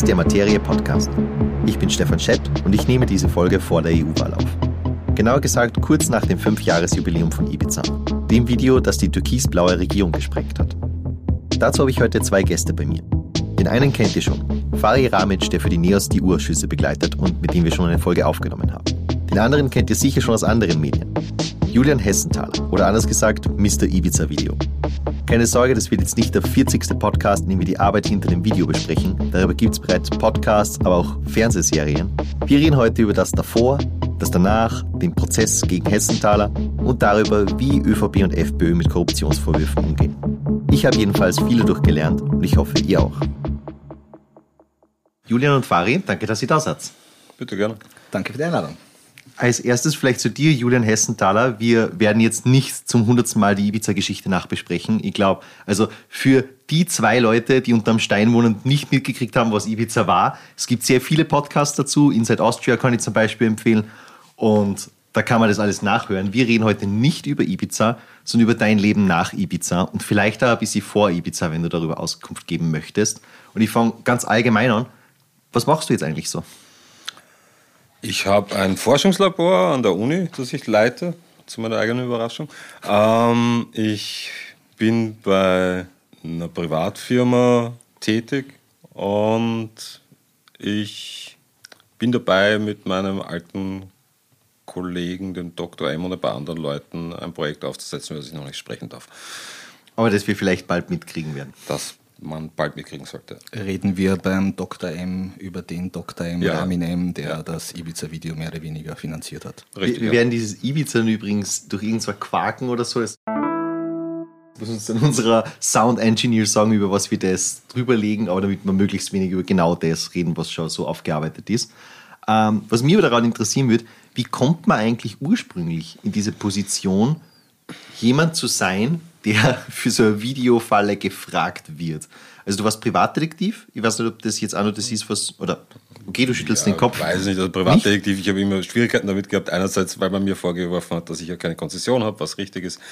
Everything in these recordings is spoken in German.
ist der Materie Podcast. Ich bin Stefan Schett und ich nehme diese Folge vor der EU-Wahl auf. Genauer gesagt kurz nach dem 5-Jahres-Jubiläum von Ibiza, dem Video, das die türkisblaue Regierung gesprengt hat. Dazu habe ich heute 2 Gäste bei mir. Den einen kennt ihr schon, Fari Ramic, der für die NEOS die U-Ausschüsse begleitet und mit dem wir schon eine Folge aufgenommen haben. Den anderen kennt ihr sicher schon aus anderen Medien. Julian Hessenthaler, oder anders gesagt Mr. Ibiza-Video. Keine Sorge, das wird jetzt nicht der 40. Podcast, in dem wir die Arbeit hinter dem Video besprechen. Darüber gibt es bereits Podcasts, aber auch Fernsehserien. Wir reden heute über das davor, das danach, den Prozess gegen Hessenthaler und darüber, wie ÖVP und FPÖ mit Korruptionsvorwürfen umgehen. Ich habe jedenfalls viel dadurch gelernt und ich hoffe, ihr auch. Julian und Fari, danke, dass ihr da seid. Bitte gerne. Danke für die Einladung. Als erstes vielleicht zu dir, Julian Hessenthaler. Wir werden jetzt nicht zum 100. Mal die Ibiza-Geschichte nachbesprechen. Ich glaube, also für die 2 Leute, die unterm Stein wohnen und nicht mitgekriegt haben, was Ibiza war, es gibt sehr viele Podcasts dazu. Inside Austria kann ich zum Beispiel empfehlen. Und da kann man das alles nachhören. Wir reden heute nicht über Ibiza, sondern über dein Leben nach Ibiza und vielleicht auch ein bisschen vor Ibiza, wenn du darüber Auskunft geben möchtest. Und ich fange ganz allgemein an. Was machst du jetzt eigentlich so? Ich habe ein Forschungslabor an der Uni, das ich leite, zu meiner eigenen Überraschung. Ich bin bei einer Privatfirma tätig und ich bin dabei, mit meinem alten Kollegen, dem Dr. M und ein paar anderen Leuten, ein Projekt aufzusetzen, über das ich noch nicht sprechen darf. Aber das wir vielleicht bald mitkriegen werden. Das man bald mitkriegen sollte. Reden wir beim Dr. M über den Dr. M, ja. Ramin M, der das Ibiza-Video mehr oder weniger finanziert hat. Richtig, wir werden dieses Ibiza übrigens durch irgendwas Quaken oder so. Das muss uns dann unserer Sound Engineer sagen, über was wir das drüberlegen, aber damit wir möglichst wenig über genau das reden, was schon so aufgearbeitet ist. Was mich aber daran interessieren würde, wie kommt man eigentlich ursprünglich in diese Position, jemand zu sein, der für so eine Videofalle gefragt wird? Also du warst Privatdetektiv? Ich weiß nicht, ob das jetzt auch noch das ist, was... Oder, okay, du schüttelst den Kopf. Ich weiß nicht, also Privatdetektiv, ich habe immer Schwierigkeiten damit gehabt. Einerseits, weil man mir vorgeworfen hat, dass ich ja keine Konzession habe, was richtig ist.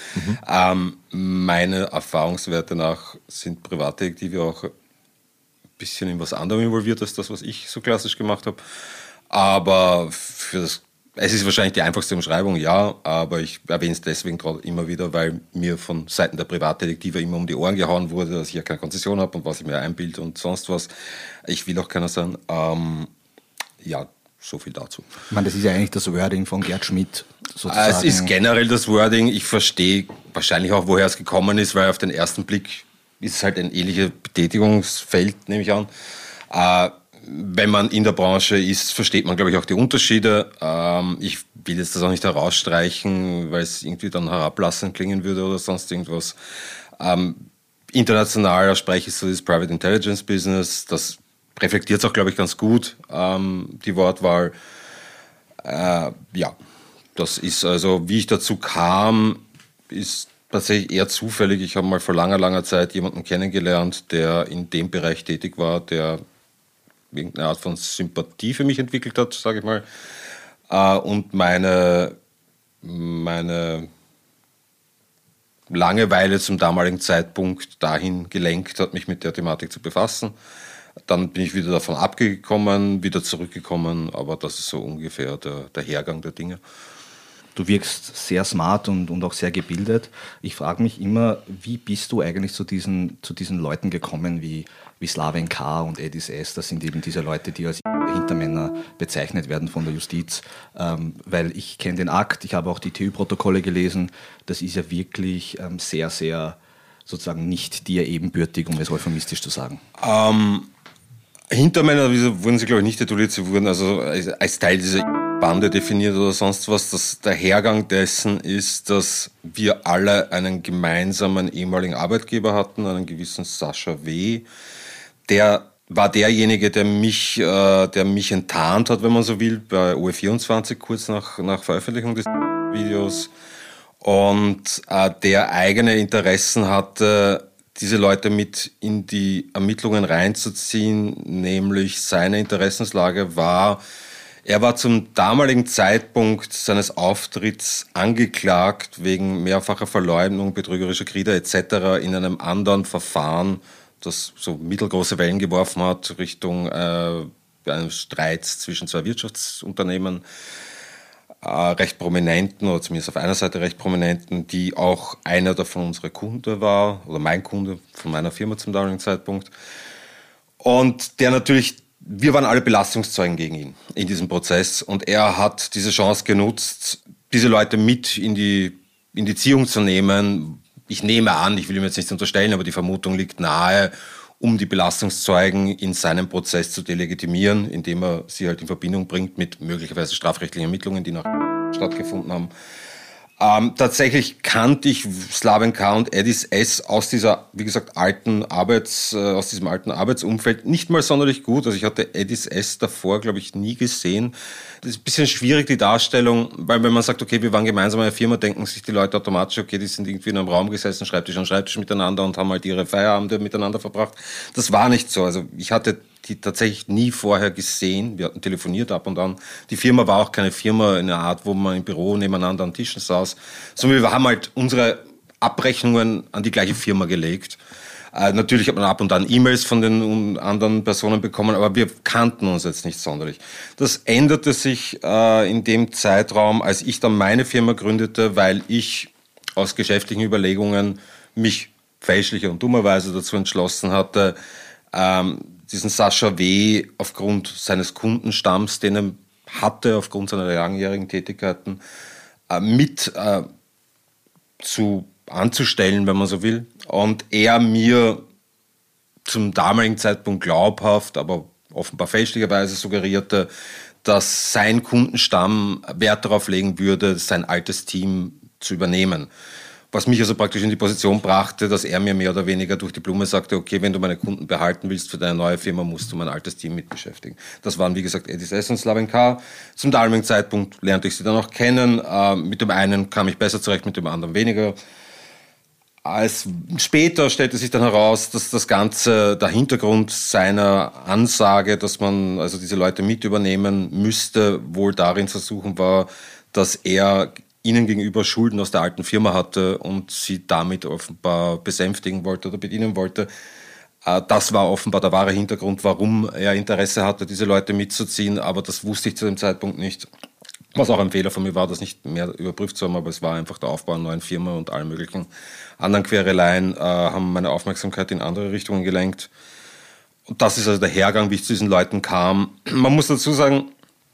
Meine Erfahrungswerte nach sind Privatdetektive auch ein bisschen in was anderem involviert, als das, was ich so klassisch gemacht habe. Aber es ist wahrscheinlich die einfachste Umschreibung, ja, aber ich erwähne es deswegen immer wieder, weil mir von Seiten der Privatdetektive immer um die Ohren gehauen wurde, dass ich ja keine Konzession habe und was ich mir einbilde und sonst was. Ich will auch keiner sein. Ja, so viel dazu. Ich meine, das ist ja eigentlich das Wording von Gerd Schmidt, sozusagen. Es ist generell das Wording. Ich verstehe wahrscheinlich auch, woher es gekommen ist, weil auf den ersten Blick ist es halt ein ähnliches Betätigungsfeld, nehme ich an. Wenn man in der Branche ist, versteht man, glaube ich, auch die Unterschiede. Ich will jetzt das auch nicht herausstreichen, weil es irgendwie dann herablassend klingen würde oder sonst irgendwas. International spreche ich so das Private Intelligence Business. Das reflektiert es auch, glaube ich, ganz gut, die Wortwahl. Ja, das ist also, wie ich dazu kam, ist tatsächlich eher zufällig. Ich habe mal vor langer, langer Zeit jemanden kennengelernt, der in dem Bereich tätig war, der irgendeine Art von Sympathie für mich entwickelt hat, sage ich mal. Und meine Langeweile zum damaligen Zeitpunkt dahin gelenkt hat, mich mit der Thematik zu befassen. Dann bin ich wieder davon abgekommen, wieder zurückgekommen, aber das ist so ungefähr der Hergang der Dinge. Du wirkst sehr smart und auch sehr gebildet. Ich frage mich immer, wie bist du eigentlich zu diesen Leuten gekommen wie Slaven K. und Edis S. Das sind eben diese Leute, die als Hintermänner bezeichnet werden von der Justiz. Weil ich kenne den Akt, ich habe auch die TÜ-Protokolle gelesen. Das ist ja wirklich sehr, sehr sozusagen nicht dir ebenbürtig, um es euphemistisch zu sagen. Hintermänner wurden sie, glaube ich, nicht tituliert. Sie wurden also als Teil dieser Bande definiert oder sonst was. Der Hergang dessen ist, dass wir alle einen gemeinsamen ehemaligen Arbeitgeber hatten, einen gewissen Sascha W., der war derjenige, der mich enttarnt hat, wenn man so will, bei OE24 kurz nach Veröffentlichung des Videos und der eigene Interessen hatte, diese Leute mit in die Ermittlungen reinzuziehen, nämlich seine Interessenslage war, er war zum damaligen Zeitpunkt seines Auftritts angeklagt wegen mehrfacher Verleumdung, betrügerischer Kriege etc. in einem anderen Verfahren das so mittelgroße Wellen geworfen hat Richtung eines Streits zwischen zwei Wirtschaftsunternehmen, recht prominenten, oder zumindest auf einer Seite recht prominenten, die auch einer davon unsere Kunde war, oder mein Kunde von meiner Firma zum damaligen Zeitpunkt. Und der natürlich, wir waren alle Belastungszeugen gegen ihn in diesem Prozess, und er hat diese Chance genutzt, diese Leute mit in die Ziehung zu nehmen. Ich nehme an, ich will ihm jetzt nichts unterstellen, aber die Vermutung liegt nahe, um die Belastungszeugen in seinem Prozess zu delegitimieren, indem er sie halt in Verbindung bringt mit möglicherweise strafrechtlichen Ermittlungen, die noch stattgefunden haben. Tatsächlich kannte ich Slaven K. und Edis S. aus dieser, wie gesagt, aus diesem alten Arbeitsumfeld nicht mal sonderlich gut. Also ich hatte Edis S. davor, glaube ich, nie gesehen. Das ist ein bisschen schwierig, die Darstellung, weil wenn man sagt, okay, wir waren gemeinsam in einer Firma, denken sich die Leute automatisch, okay, die sind irgendwie in einem Raum gesessen, Schreibtisch an Schreibtisch miteinander und haben halt ihre Feierabende miteinander verbracht. Das war nicht so. Also ich hatte die tatsächlich nie vorher gesehen. Wir hatten telefoniert ab und an. Die Firma war auch keine Firma in der Art, wo man im Büro nebeneinander an Tischen saß, sondern wir haben halt unsere Abrechnungen an die gleiche Firma gelegt. Natürlich hat man ab und an E-Mails von den anderen Personen bekommen, aber wir kannten uns jetzt nicht sonderlich. Das änderte sich in dem Zeitraum, als ich dann meine Firma gründete, weil ich aus geschäftlichen Überlegungen mich fälschlicher und dummerweise dazu entschlossen hatte, diesen Sascha W. aufgrund seines Kundenstamms, den er hatte, aufgrund seiner langjährigen Tätigkeiten, anzustellen, wenn man so will. Und er mir zum damaligen Zeitpunkt glaubhaft, aber offenbar fälschlicherweise suggerierte, dass sein Kundenstamm Wert darauf legen würde, sein altes Team zu übernehmen. Was mich also praktisch in die Position brachte, dass er mir mehr oder weniger durch die Blume sagte, okay, wenn du meine Kunden behalten willst für deine neue Firma, musst du mein altes Team mit beschäftigen. Das waren, wie gesagt, Edis S. und Slaven K. Zum damaligen Zeitpunkt lernte ich sie dann auch kennen. Mit dem einen kam ich besser zurecht, mit dem anderen weniger. Später stellte sich dann heraus, dass das Ganze, der Hintergrund seiner Ansage, dass man also diese Leute mit übernehmen müsste, wohl darin zu suchen war, dass er ihnen gegenüber Schulden aus der alten Firma hatte und sie damit offenbar besänftigen wollte oder bedienen wollte. Das war offenbar der wahre Hintergrund, warum er Interesse hatte, diese Leute mitzuziehen, aber das wusste ich zu dem Zeitpunkt nicht. Was auch ein Fehler von mir war, das nicht mehr überprüft zu haben, aber es war einfach der Aufbau einer neuen Firma und alle möglichen anderen Quereleien haben meine Aufmerksamkeit in andere Richtungen gelenkt. Und das ist also der Hergang, wie ich zu diesen Leuten kam. Man muss dazu sagen,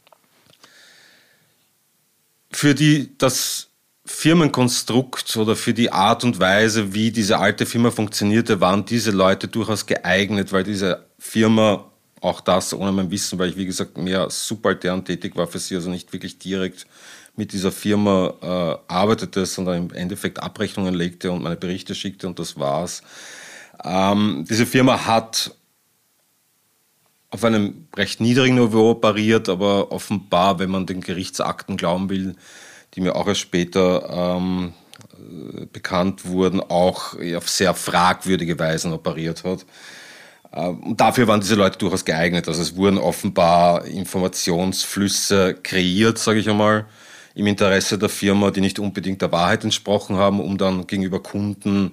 für das Firmenkonstrukt oder für die Art und Weise, wie diese alte Firma funktionierte, waren diese Leute durchaus geeignet, weil diese Firma, auch das ohne mein Wissen, weil ich, wie gesagt, mehr subaltern tätig war für sie, also nicht wirklich direkt mit dieser Firma arbeitete, sondern im Endeffekt Abrechnungen legte und meine Berichte schickte und das war's. Diese Firma hat auf einem recht niedrigen Niveau operiert, aber offenbar, wenn man den Gerichtsakten glauben will, die mir auch erst später bekannt wurden, auch auf sehr fragwürdige Weisen operiert hat. Und dafür waren diese Leute durchaus geeignet. Also es wurden offenbar Informationsflüsse kreiert, sage ich einmal, im Interesse der Firma, die nicht unbedingt der Wahrheit entsprochen haben, um dann gegenüber Kunden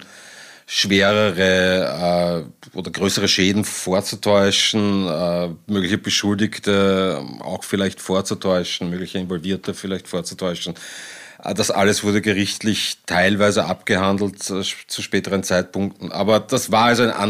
schwerere oder größere Schäden vorzutäuschen, mögliche Beschuldigte auch vielleicht vorzutäuschen, mögliche Involvierte vielleicht vorzutäuschen. Das alles wurde gerichtlich teilweise abgehandelt zu späteren Zeitpunkten. Aber das war also eine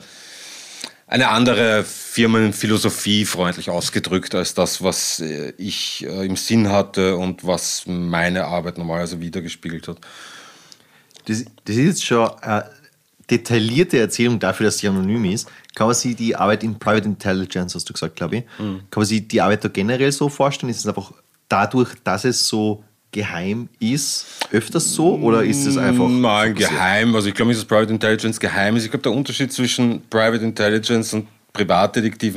andere Firmenphilosophie, freundlich ausgedrückt, als das, was ich im Sinn hatte und was meine Arbeit normalerweise wiedergespiegelt hat. Das ist jetzt schon eine detaillierte Erzählung dafür, dass sie anonym ist. Kann man sich die Arbeit in Private Intelligence, hast du gesagt, glaube ich, kann man sich die Arbeit da generell so vorstellen? Ist es einfach dadurch, dass es so geheim ist, öfters so? Oder ist es einfach... Nein, geheim. Also ich glaube nicht, dass Private Intelligence geheim ist. Ich glaube, der Unterschied zwischen Private Intelligence und Privatdetektiven,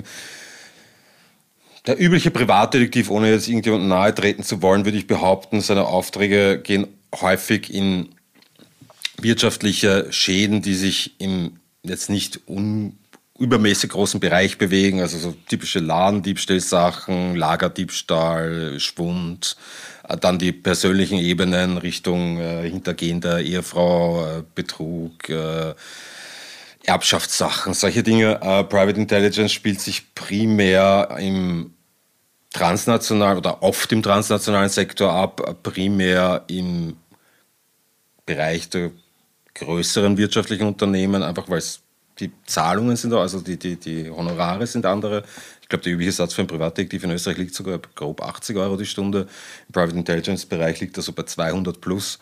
der übliche Privatdetektiv, ohne jetzt irgendjemandem nahe treten zu wollen, würde ich behaupten, seine Aufträge gehen häufig in wirtschaftliche Schäden, die sich im jetzt nicht übermäßig großen Bereich bewegen, also so typische Ladendiebstahlsachen, Lagerdiebstahl, Schwund, dann die persönlichen Ebenen Richtung Hintergehen der Ehefrau, Betrug, Erbschaftssachen, solche Dinge. Private Intelligence spielt sich primär im transnationalen oder oft im transnationalen Sektor ab, primär im Bereich der größeren wirtschaftlichen Unternehmen, einfach weil es die Zahlungen sind, also die Honorare sind andere. Ich glaube, der übliche Satz für einen Privatdetektiv in Österreich liegt sogar bei grob 80 € die Stunde. Im Private Intelligence-Bereich liegt er so bei 200 plus.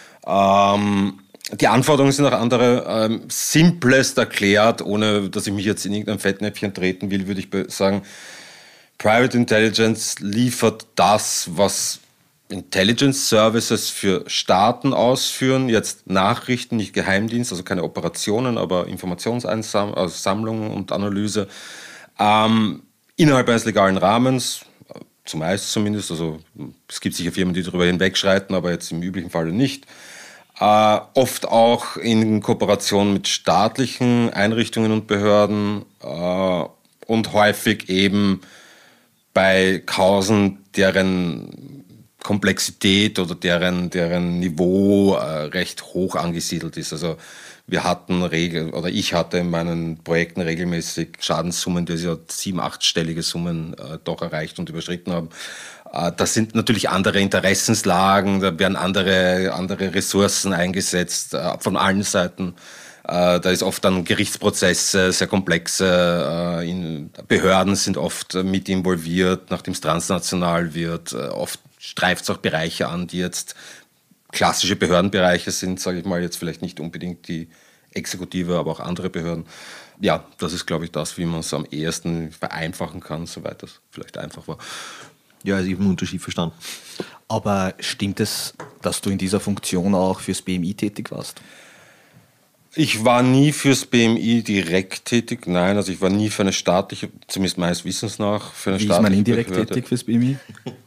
Die Anforderungen sind auch andere. Simplest erklärt, ohne dass ich mich jetzt in irgendein Fettnäpfchen treten will, würde ich sagen, Private Intelligence liefert das, was Intelligence Services für Staaten ausführen, jetzt Nachrichten, nicht Geheimdienst, also keine Operationen, aber Informationssammlung und Analyse, innerhalb eines legalen Rahmens, zumeist zumindest, also es gibt sicher Firmen, die darüber hinwegschreiten, aber jetzt im üblichen Falle nicht. Oft auch in Kooperation mit staatlichen Einrichtungen und Behörden und häufig eben bei Kausen, deren Komplexität oder deren Niveau recht hoch angesiedelt ist. Also ich hatte in meinen Projekten regelmäßig Schadenssummen, die ja 7-, 8-stellige Summen doch erreicht und überschritten haben. Das sind natürlich andere Interessenslagen, da werden andere Ressourcen eingesetzt von allen Seiten. Da ist oft dann Gerichtsprozesse, sehr komplexe, Behörden sind oft mit involviert, nachdem es transnational wird. Oft streift es auch Bereiche an, die jetzt klassische Behördenbereiche sind, sage ich mal, jetzt vielleicht nicht unbedingt die Exekutive, aber auch andere Behörden. Ja, das ist, glaube ich, das, wie man es am ehesten vereinfachen kann, soweit das vielleicht einfach war. Ja, also ich habe den Unterschied verstanden. Aber stimmt es, dass du in dieser Funktion auch fürs BMI tätig warst? Ich war nie fürs BMI direkt tätig, nein, also ich war nie für eine staatliche, zumindest meines Wissens nach, für eine staatliche Behörde. Wie ist man indirekt tätig fürs BMI?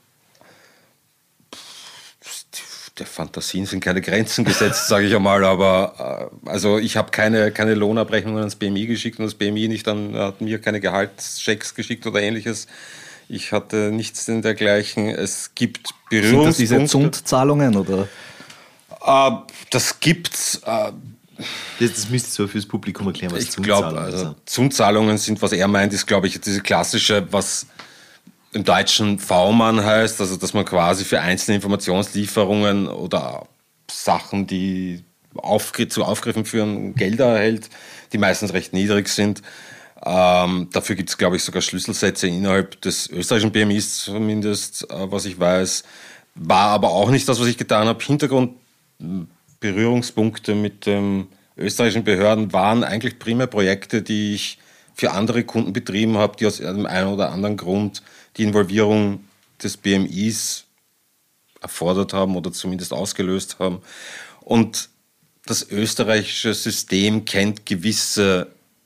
Der Fantasien sind keine Grenzen gesetzt, sage ich einmal, aber also ich habe keine Lohnabrechnungen ans BMI geschickt und das BMI hat mir keine Gehaltschecks geschickt oder ähnliches. Ich hatte nichts in dergleichen. Es gibt Berührungspunkte. Sind das diese Zundzahlungen oder? Das gibt's. Das müsst ihr so fürs Publikum erklären, was Zundzahlungen sind. Zundzahlungen sind, was er meint, ist, glaube ich, diese klassische, was im Deutschen V-Mann heißt, also dass man quasi für einzelne Informationslieferungen oder Sachen, die zu Aufgriffen führen, Gelder erhält, die meistens recht niedrig sind. Dafür gibt es, glaube ich, sogar Schlüsselsätze innerhalb des österreichischen BMIs zumindest, was ich weiß. War aber auch nicht das, was ich getan habe. Hintergrund, Berührungspunkte mit den österreichischen Behörden waren eigentlich primär Projekte, die ich für andere Kunden betrieben habe, die aus einem oder anderen Grund die Involvierung des BMIs erfordert haben oder zumindest ausgelöst haben. Und das österreichische System kennt gewisse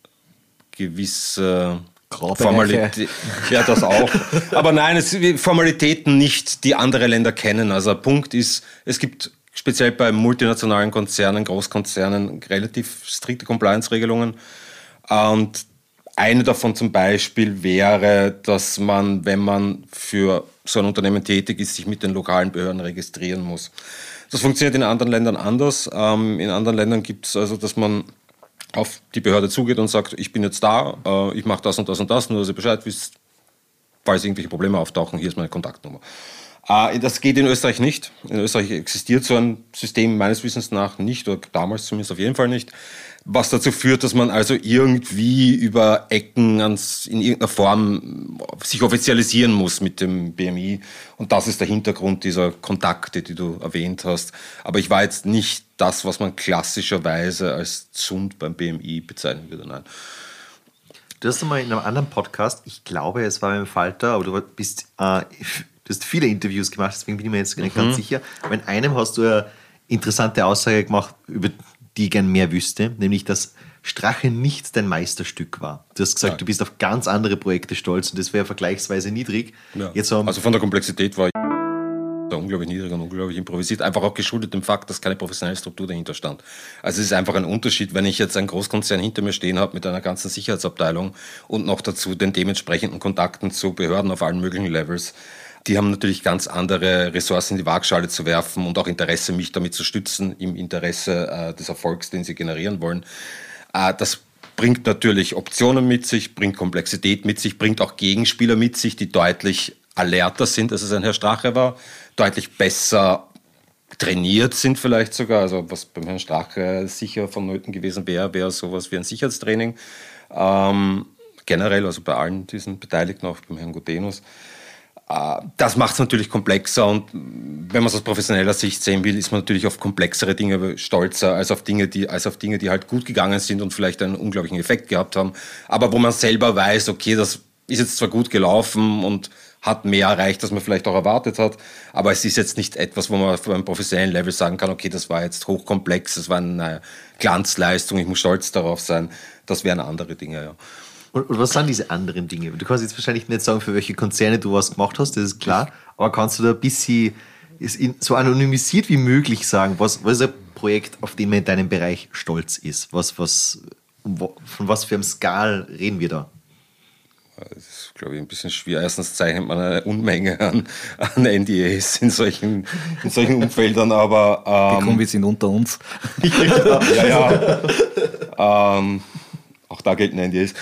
Formalitäten. Ja, das auch. Aber nein, es sind Formalitäten nicht, die andere Länder kennen. Also der Punkt ist, es gibt speziell bei multinationalen Konzernen, Großkonzernen relativ strikte Compliance-Regelungen. Und eine davon zum Beispiel wäre, dass man, wenn man für so ein Unternehmen tätig ist, sich mit den lokalen Behörden registrieren muss. Das funktioniert in anderen Ländern anders. In anderen Ländern gibt es also, dass man auf die Behörde zugeht und sagt, ich bin jetzt da, ich mache das und das und das, nur dass ihr Bescheid wisst, falls irgendwelche Probleme auftauchen, hier ist meine Kontaktnummer. Das geht in Österreich nicht. In Österreich existiert so ein System meines Wissens nach nicht, oder damals zumindest auf jeden Fall nicht, was dazu führt, dass man also irgendwie über Ecken in irgendeiner Form sich offizialisieren muss mit dem BMI. Und das ist der Hintergrund dieser Kontakte, die du erwähnt hast. Aber ich war jetzt nicht das, was man klassischerweise als Zund beim BMI bezeichnen würde, nein. Du hast einmal in einem anderen Podcast, ich glaube, es war beim Falter, aber du hast viele Interviews gemacht, deswegen bin ich mir jetzt nicht ganz sicher. Aber in einem hast du eine interessante Aussage gemacht, über die ich gern mehr wüsste, nämlich, dass Strache nicht dein Meisterstück war. Du hast gesagt, du bist auf ganz andere Projekte stolz und das wäre vergleichsweise niedrig. Ja. Also von der Komplexität war da unglaublich niedrig und unglaublich improvisiert, einfach auch geschuldet dem Fakt, dass keine professionelle Struktur dahinter stand. Also es ist einfach ein Unterschied, wenn ich jetzt einen Großkonzern hinter mir stehen habe mit einer ganzen Sicherheitsabteilung und noch dazu den dementsprechenden Kontakten zu Behörden auf allen möglichen Levels. Die haben natürlich ganz andere Ressourcen in die Waagschale zu werfen und auch Interesse, mich damit zu stützen, im Interesse des Erfolgs, den sie generieren wollen. Das bringt natürlich Optionen mit sich, bringt Komplexität mit sich, bringt auch Gegenspieler mit sich, die deutlich alerter sind, als es ein Herr Strache war, deutlich besser trainiert sind vielleicht sogar. Also was beim Herrn Strache sicher vonnöten gewesen wäre sowas wie ein Sicherheitstraining. Generell, also bei allen diesen Beteiligten, auch beim Herrn Gudenus. Das macht es natürlich komplexer, und wenn man es aus professioneller Sicht sehen will, ist man natürlich auf komplexere Dinge stolzer als auf Dinge, die halt gut gegangen sind und vielleicht einen unglaublichen Effekt gehabt haben, aber wo man selber weiß, okay, das ist jetzt zwar gut gelaufen und hat mehr erreicht, als man vielleicht auch erwartet hat, aber es ist jetzt nicht etwas, wo man auf einem professionellen Level sagen kann, okay, das war jetzt hochkomplex, das war eine Glanzleistung, ich muss stolz darauf sein. Das wären andere Dinge, ja. Und was sind diese anderen Dinge? Du kannst jetzt wahrscheinlich nicht sagen, für welche Konzerne du was gemacht hast, das ist klar, aber kannst du da ein bisschen so anonymisiert wie möglich sagen, was ist ein Projekt, auf dem man in deinem Bereich stolz ist? Von was für einem Skal reden wir da? Das ist, glaube ich, ein bisschen schwer. Erstens zeichnet man eine Unmenge an NDAs in solchen Umfeldern, aber... Die kommen wir sind unter uns. ja. Auch da gelten NDAs.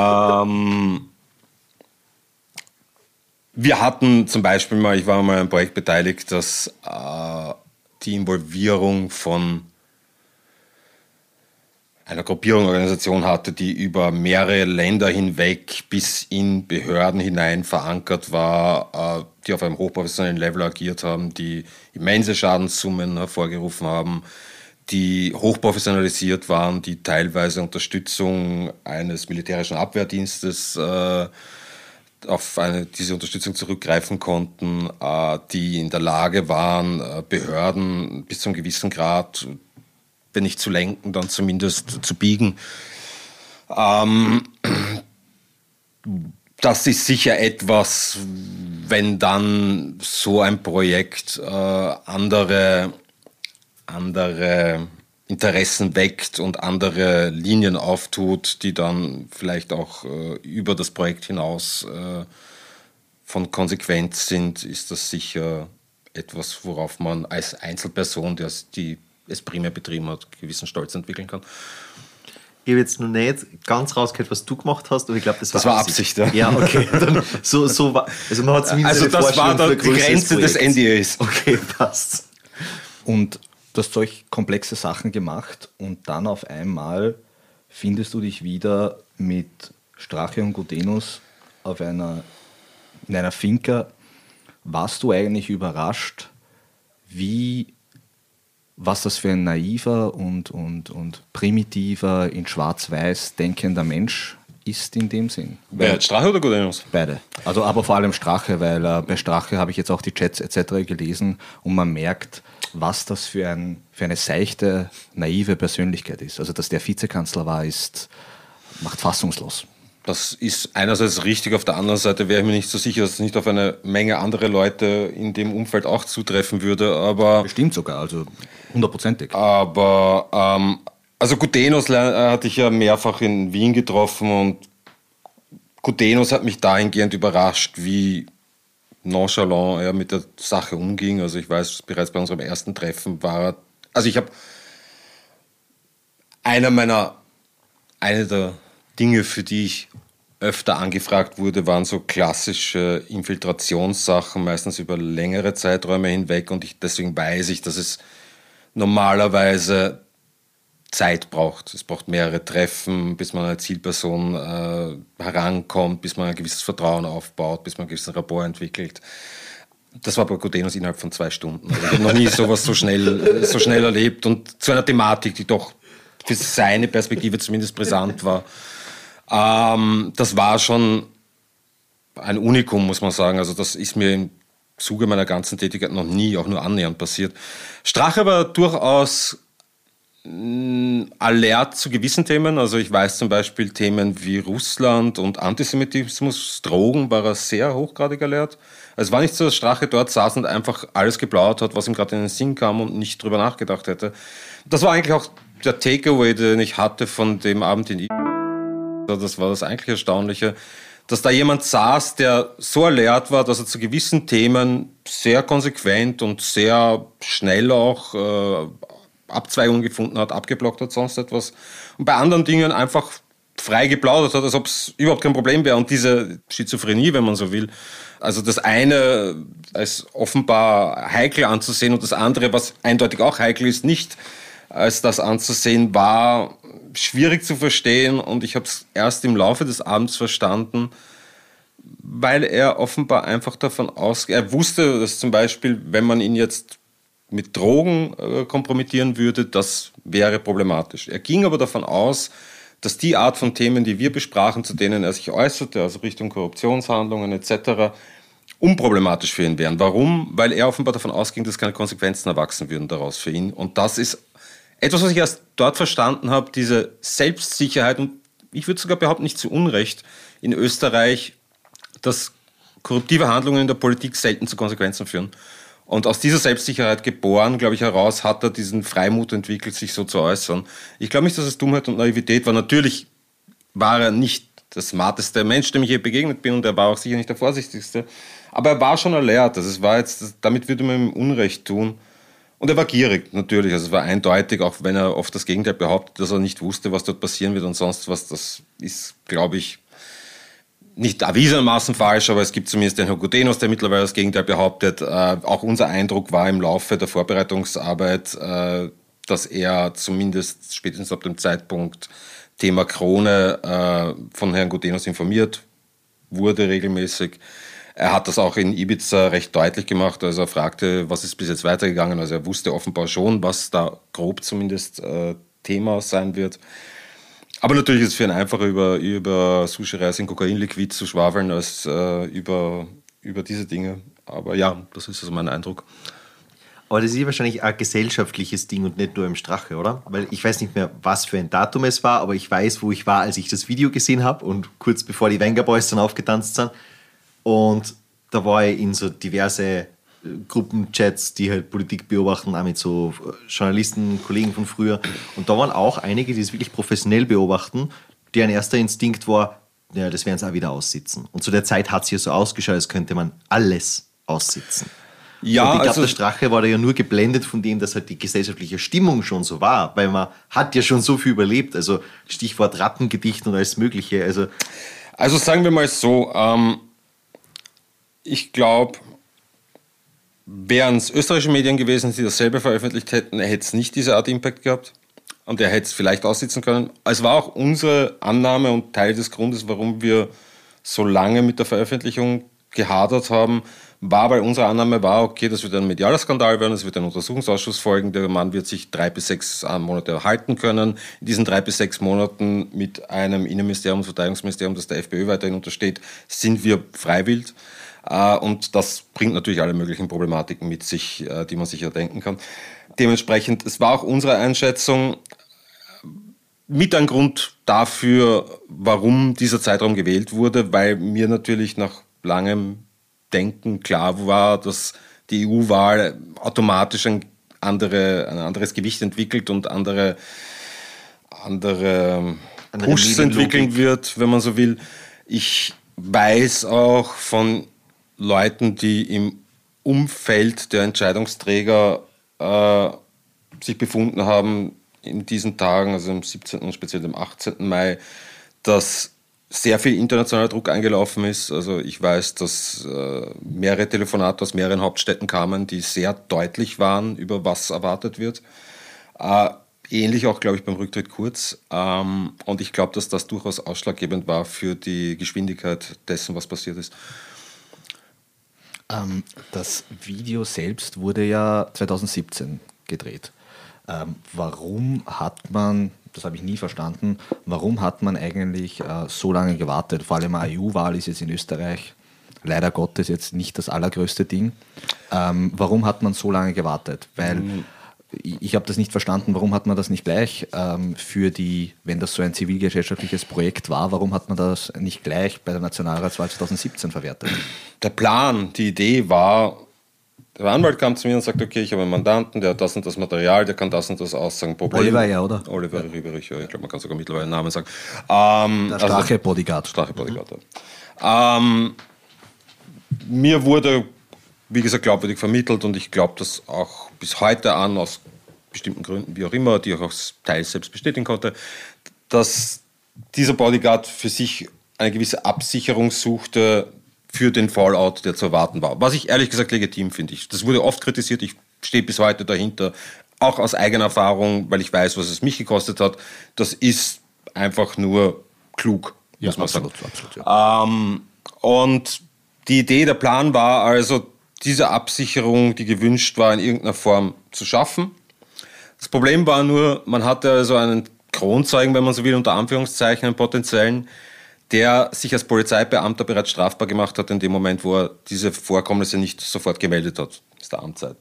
Wir hatten zum Beispiel mal, ich war mal an einem Projekt beteiligt, das die Involvierung von einer Gruppierung, Organisation hatte, die über mehrere Länder hinweg bis in Behörden hinein verankert war, die auf einem hochprofessionellen Level agiert haben, die immense Schadenssummen hervorgerufen haben, die hochprofessionalisiert waren, die teilweise Unterstützung eines militärischen Abwehrdienstes auf diese Unterstützung zurückgreifen konnten, die in der Lage waren, Behörden bis zu einem gewissen Grad, wenn nicht zu lenken, dann zumindest zu biegen. Das ist sicher etwas, wenn dann so ein Projekt andere Interessen weckt und andere Linien auftut, die dann vielleicht auch über das Projekt hinaus von Konsequenz sind, ist das sicher etwas, worauf man als Einzelperson, die es primär betrieben hat, gewissen Stolz entwickeln kann. Ich habe jetzt noch nicht ganz rausgehört, was du gemacht hast, aber ich glaube, das war Absicht. Ja, ja, okay. Dann, so war, also man hat zumindest eine das war dann die Grenze des NDAs. Okay, passt. Und du hast solch komplexe Sachen gemacht und dann auf einmal findest du dich wieder mit Strache und Gudenus in einer Finca. Warst du eigentlich überrascht, was das für ein naiver und primitiver, in Schwarz-Weiß denkender Mensch ist in dem Sinn? Wer, Strache oder Gudenus? Beide. Also, aber vor allem Strache, weil bei Strache habe ich jetzt auch die Chats etc. gelesen und man merkt, was das für eine seichte, naive Persönlichkeit ist. Also, dass der Vizekanzler war, macht fassungslos. Das ist einerseits richtig, auf der anderen Seite wäre ich mir nicht so sicher, dass es nicht auf eine Menge andere Leute in dem Umfeld auch zutreffen würde. Aber bestimmt sogar, also 100%. Aber also Gudenus hatte ich ja mehrfach in Wien getroffen und Gudenus hat mich dahingehend überrascht, wie nonchalant er mit der Sache umging. Also ich weiß, bereits bei unserem ersten Treffen war er, also ich habe eine der Dinge, für die ich öfter angefragt wurde, waren so klassische Infiltrationssachen, meistens über längere Zeiträume hinweg, und deswegen weiß ich, dass es normalerweise Zeit braucht. Es braucht mehrere Treffen, bis man an eine Zielperson herankommt, bis man ein gewisses Vertrauen aufbaut, bis man einen gewissen Rapport entwickelt. Das war bei Gudenus innerhalb von 2 Stunden. Also ich habe noch nie sowas so schnell erlebt und zu einer Thematik, die doch für seine Perspektive zumindest brisant war. Das war schon ein Unikum, muss man sagen. Also das ist mir im Zuge meiner ganzen Tätigkeit noch nie, auch nur annähernd passiert. Strache war durchaus alert zu gewissen Themen. Also ich weiß zum Beispiel Themen wie Russland und Antisemitismus, Drogen, war er sehr hochgradig alert. Also es war nicht so, dass Strache dort saß und einfach alles geplaudert hat, was ihm gerade in den Sinn kam und nicht drüber nachgedacht hätte. Das war eigentlich auch der Takeaway, den ich hatte von dem Abend in Das war das eigentlich Erstaunliche, dass da jemand saß, der so alert war, dass er zu gewissen Themen sehr konsequent und sehr schnell auch Abzweigungen gefunden hat, abgeblockt hat, sonst etwas. Und bei anderen Dingen einfach frei geplaudert hat, als ob es überhaupt kein Problem wäre. Und diese Schizophrenie, wenn man so will, also das eine als offenbar heikel anzusehen und das andere, was eindeutig auch heikel ist, nicht als das anzusehen, war schwierig zu verstehen. Und ich habe es erst im Laufe des Abends verstanden, weil er offenbar einfach davon ausgeht, er wusste, dass zum Beispiel, wenn man ihn jetzt mit Drogen kompromittieren würde, das wäre problematisch. Er ging aber davon aus, dass die Art von Themen, die wir besprachen, zu denen er sich äußerte, also Richtung Korruptionshandlungen etc., unproblematisch für ihn wären. Warum? Weil er offenbar davon ausging, dass keine Konsequenzen erwachsen würden daraus für ihn. Und das ist etwas, was ich erst dort verstanden habe, diese Selbstsicherheit, und ich würde sogar behaupten, nicht zu Unrecht, in Österreich, dass korruptive Handlungen in der Politik selten zu Konsequenzen führen. Und aus dieser Selbstsicherheit geboren, glaube ich, heraus hat er diesen Freimut entwickelt, sich so zu äußern. Ich glaube nicht, dass es Dummheit und Naivität war. Natürlich war er nicht der smarteste Mensch, dem ich je begegnet bin, und er war auch sicher nicht der vorsichtigste. Aber er war schon alert. Also es war jetzt, damit würde man ihm Unrecht tun. Und er war gierig, natürlich. Also es war eindeutig, auch wenn er oft das Gegenteil behauptet, dass er nicht wusste, was dort passieren wird und sonst was. Das ist, glaube ich, nicht erwiesenermaßen falsch, aber es gibt zumindest den Herrn Gudenus, der mittlerweile das Gegenteil behauptet. Auch unser Eindruck war im Laufe der Vorbereitungsarbeit, dass er zumindest spätestens ab dem Zeitpunkt Thema Krone von Herrn Gudenus informiert wurde regelmäßig. Er hat das auch in Ibiza recht deutlich gemacht, als er fragte, was ist bis jetzt weitergegangen. Also er wusste offenbar schon, was da grob zumindest Thema sein wird. Aber natürlich ist es für ihn einfacher, über Sushi-Reis in Kokainliquid zu schwafeln, als über diese Dinge. Aber ja, das ist also mein Eindruck. Aber das ist wahrscheinlich ein gesellschaftliches Ding und nicht nur im Strache, oder? Weil ich weiß nicht mehr, was für ein Datum es war, aber ich weiß, wo ich war, als ich das Video gesehen habe und kurz bevor die Wenger Boys dann aufgetanzt sind. Und da war ich in so diverse Gruppenchats, die halt Politik beobachten, auch mit so Journalisten, Kollegen von früher. Und da waren auch einige, die es wirklich professionell beobachten, deren erster Instinkt war, ja, das werden sie auch wieder aussitzen. Und zu der Zeit hat es ja so ausgeschaut, als könnte man alles aussitzen. Ja, und ich glaube, also der Strache war da ja nur geblendet von dem, dass halt die gesellschaftliche Stimmung schon so war, weil man hat ja schon so viel überlebt. Also Stichwort Rattengedicht und alles Mögliche. Also sagen wir mal so, ich glaube, wären es österreichische Medien gewesen, die dasselbe veröffentlicht hätten, hätte es nicht diese Art Impact gehabt und er hätte es vielleicht aussitzen können. Es war auch unsere Annahme und Teil des Grundes, warum wir so lange mit der Veröffentlichung gehadert haben, war, weil unsere Annahme war, okay, das wird ein medialer Skandal werden, es wird ein Untersuchungsausschuss folgen, der Mann wird sich 3 bis 6 Monate erhalten können. In diesen 3 bis 6 Monaten mit einem Innenministerium und Verteidigungsministerium, das der FPÖ weiterhin untersteht, sind wir freiwillig. Und das bringt natürlich alle möglichen Problematiken mit sich, die man sich ja denken kann. Dementsprechend, es war auch unsere Einschätzung mit ein Grund dafür, warum dieser Zeitraum gewählt wurde, weil mir natürlich nach langem Denken klar war, dass die EU-Wahl automatisch ein anderes Gewicht entwickelt und andere Pushs entwickeln wird, wenn man so will. Ich weiß auch von Leuten, die im Umfeld der Entscheidungsträger sich befunden haben in diesen Tagen, also am 17. und speziell am 18. Mai, dass sehr viel internationaler Druck eingelaufen ist. Also ich weiß, dass mehrere Telefonate aus mehreren Hauptstädten kamen, die sehr deutlich waren, über was erwartet wird. Ähnlich auch, glaube ich, beim Rücktritt Kurz. Und ich glaube, dass das durchaus ausschlaggebend war für die Geschwindigkeit dessen, was passiert ist. Das Video selbst wurde ja 2017 gedreht. Warum hat man, das habe ich nie verstanden, warum hat man eigentlich so lange gewartet? Vor allem eine EU-Wahl ist jetzt in Österreich leider Gottes jetzt nicht das allergrößte Ding. Warum hat man so lange gewartet? Weil ich habe das nicht verstanden, warum hat man das nicht gleich wenn das so ein zivilgesellschaftliches Projekt war, warum hat man das nicht gleich bei der Nationalratswahl 2017 verwertet? Der Plan, die Idee war, der Anwalt kam zu mir und sagte, okay, ich habe einen Mandanten, der hat das und das Material, der kann das und das aussagen. Oliver, ja, oder? Oliver Rieberich, ja, ich glaube, man kann sogar mittlerweile einen Namen sagen. Der Strache-Bodyguard. Strache-Bodyguard, ja. Mir wurde, wie gesagt, glaubwürdig vermittelt und ich glaube, dass auch bis heute an, aus bestimmten Gründen, wie auch immer, die ich auch teils selbst bestätigen konnte, dass dieser Bodyguard für sich eine gewisse Absicherung suchte für den Fallout, der zu erwarten war. Was ich ehrlich gesagt legitim finde. Das wurde oft kritisiert, ich stehe bis heute dahinter. Auch aus eigener Erfahrung, weil ich weiß, was es mich gekostet hat. Das ist einfach nur klug, muss man sagen. Absolut, ja. Und die Idee, der Plan war also, diese Absicherung, die gewünscht war, in irgendeiner Form zu schaffen. Das Problem war nur, man hatte also einen Kronzeugen, wenn man so will, unter Anführungszeichen, einen potenziellen, der sich als Polizeibeamter bereits strafbar gemacht hat in dem Moment, wo er diese Vorkommnisse nicht sofort gemeldet hat. Das ist der Amtszeit.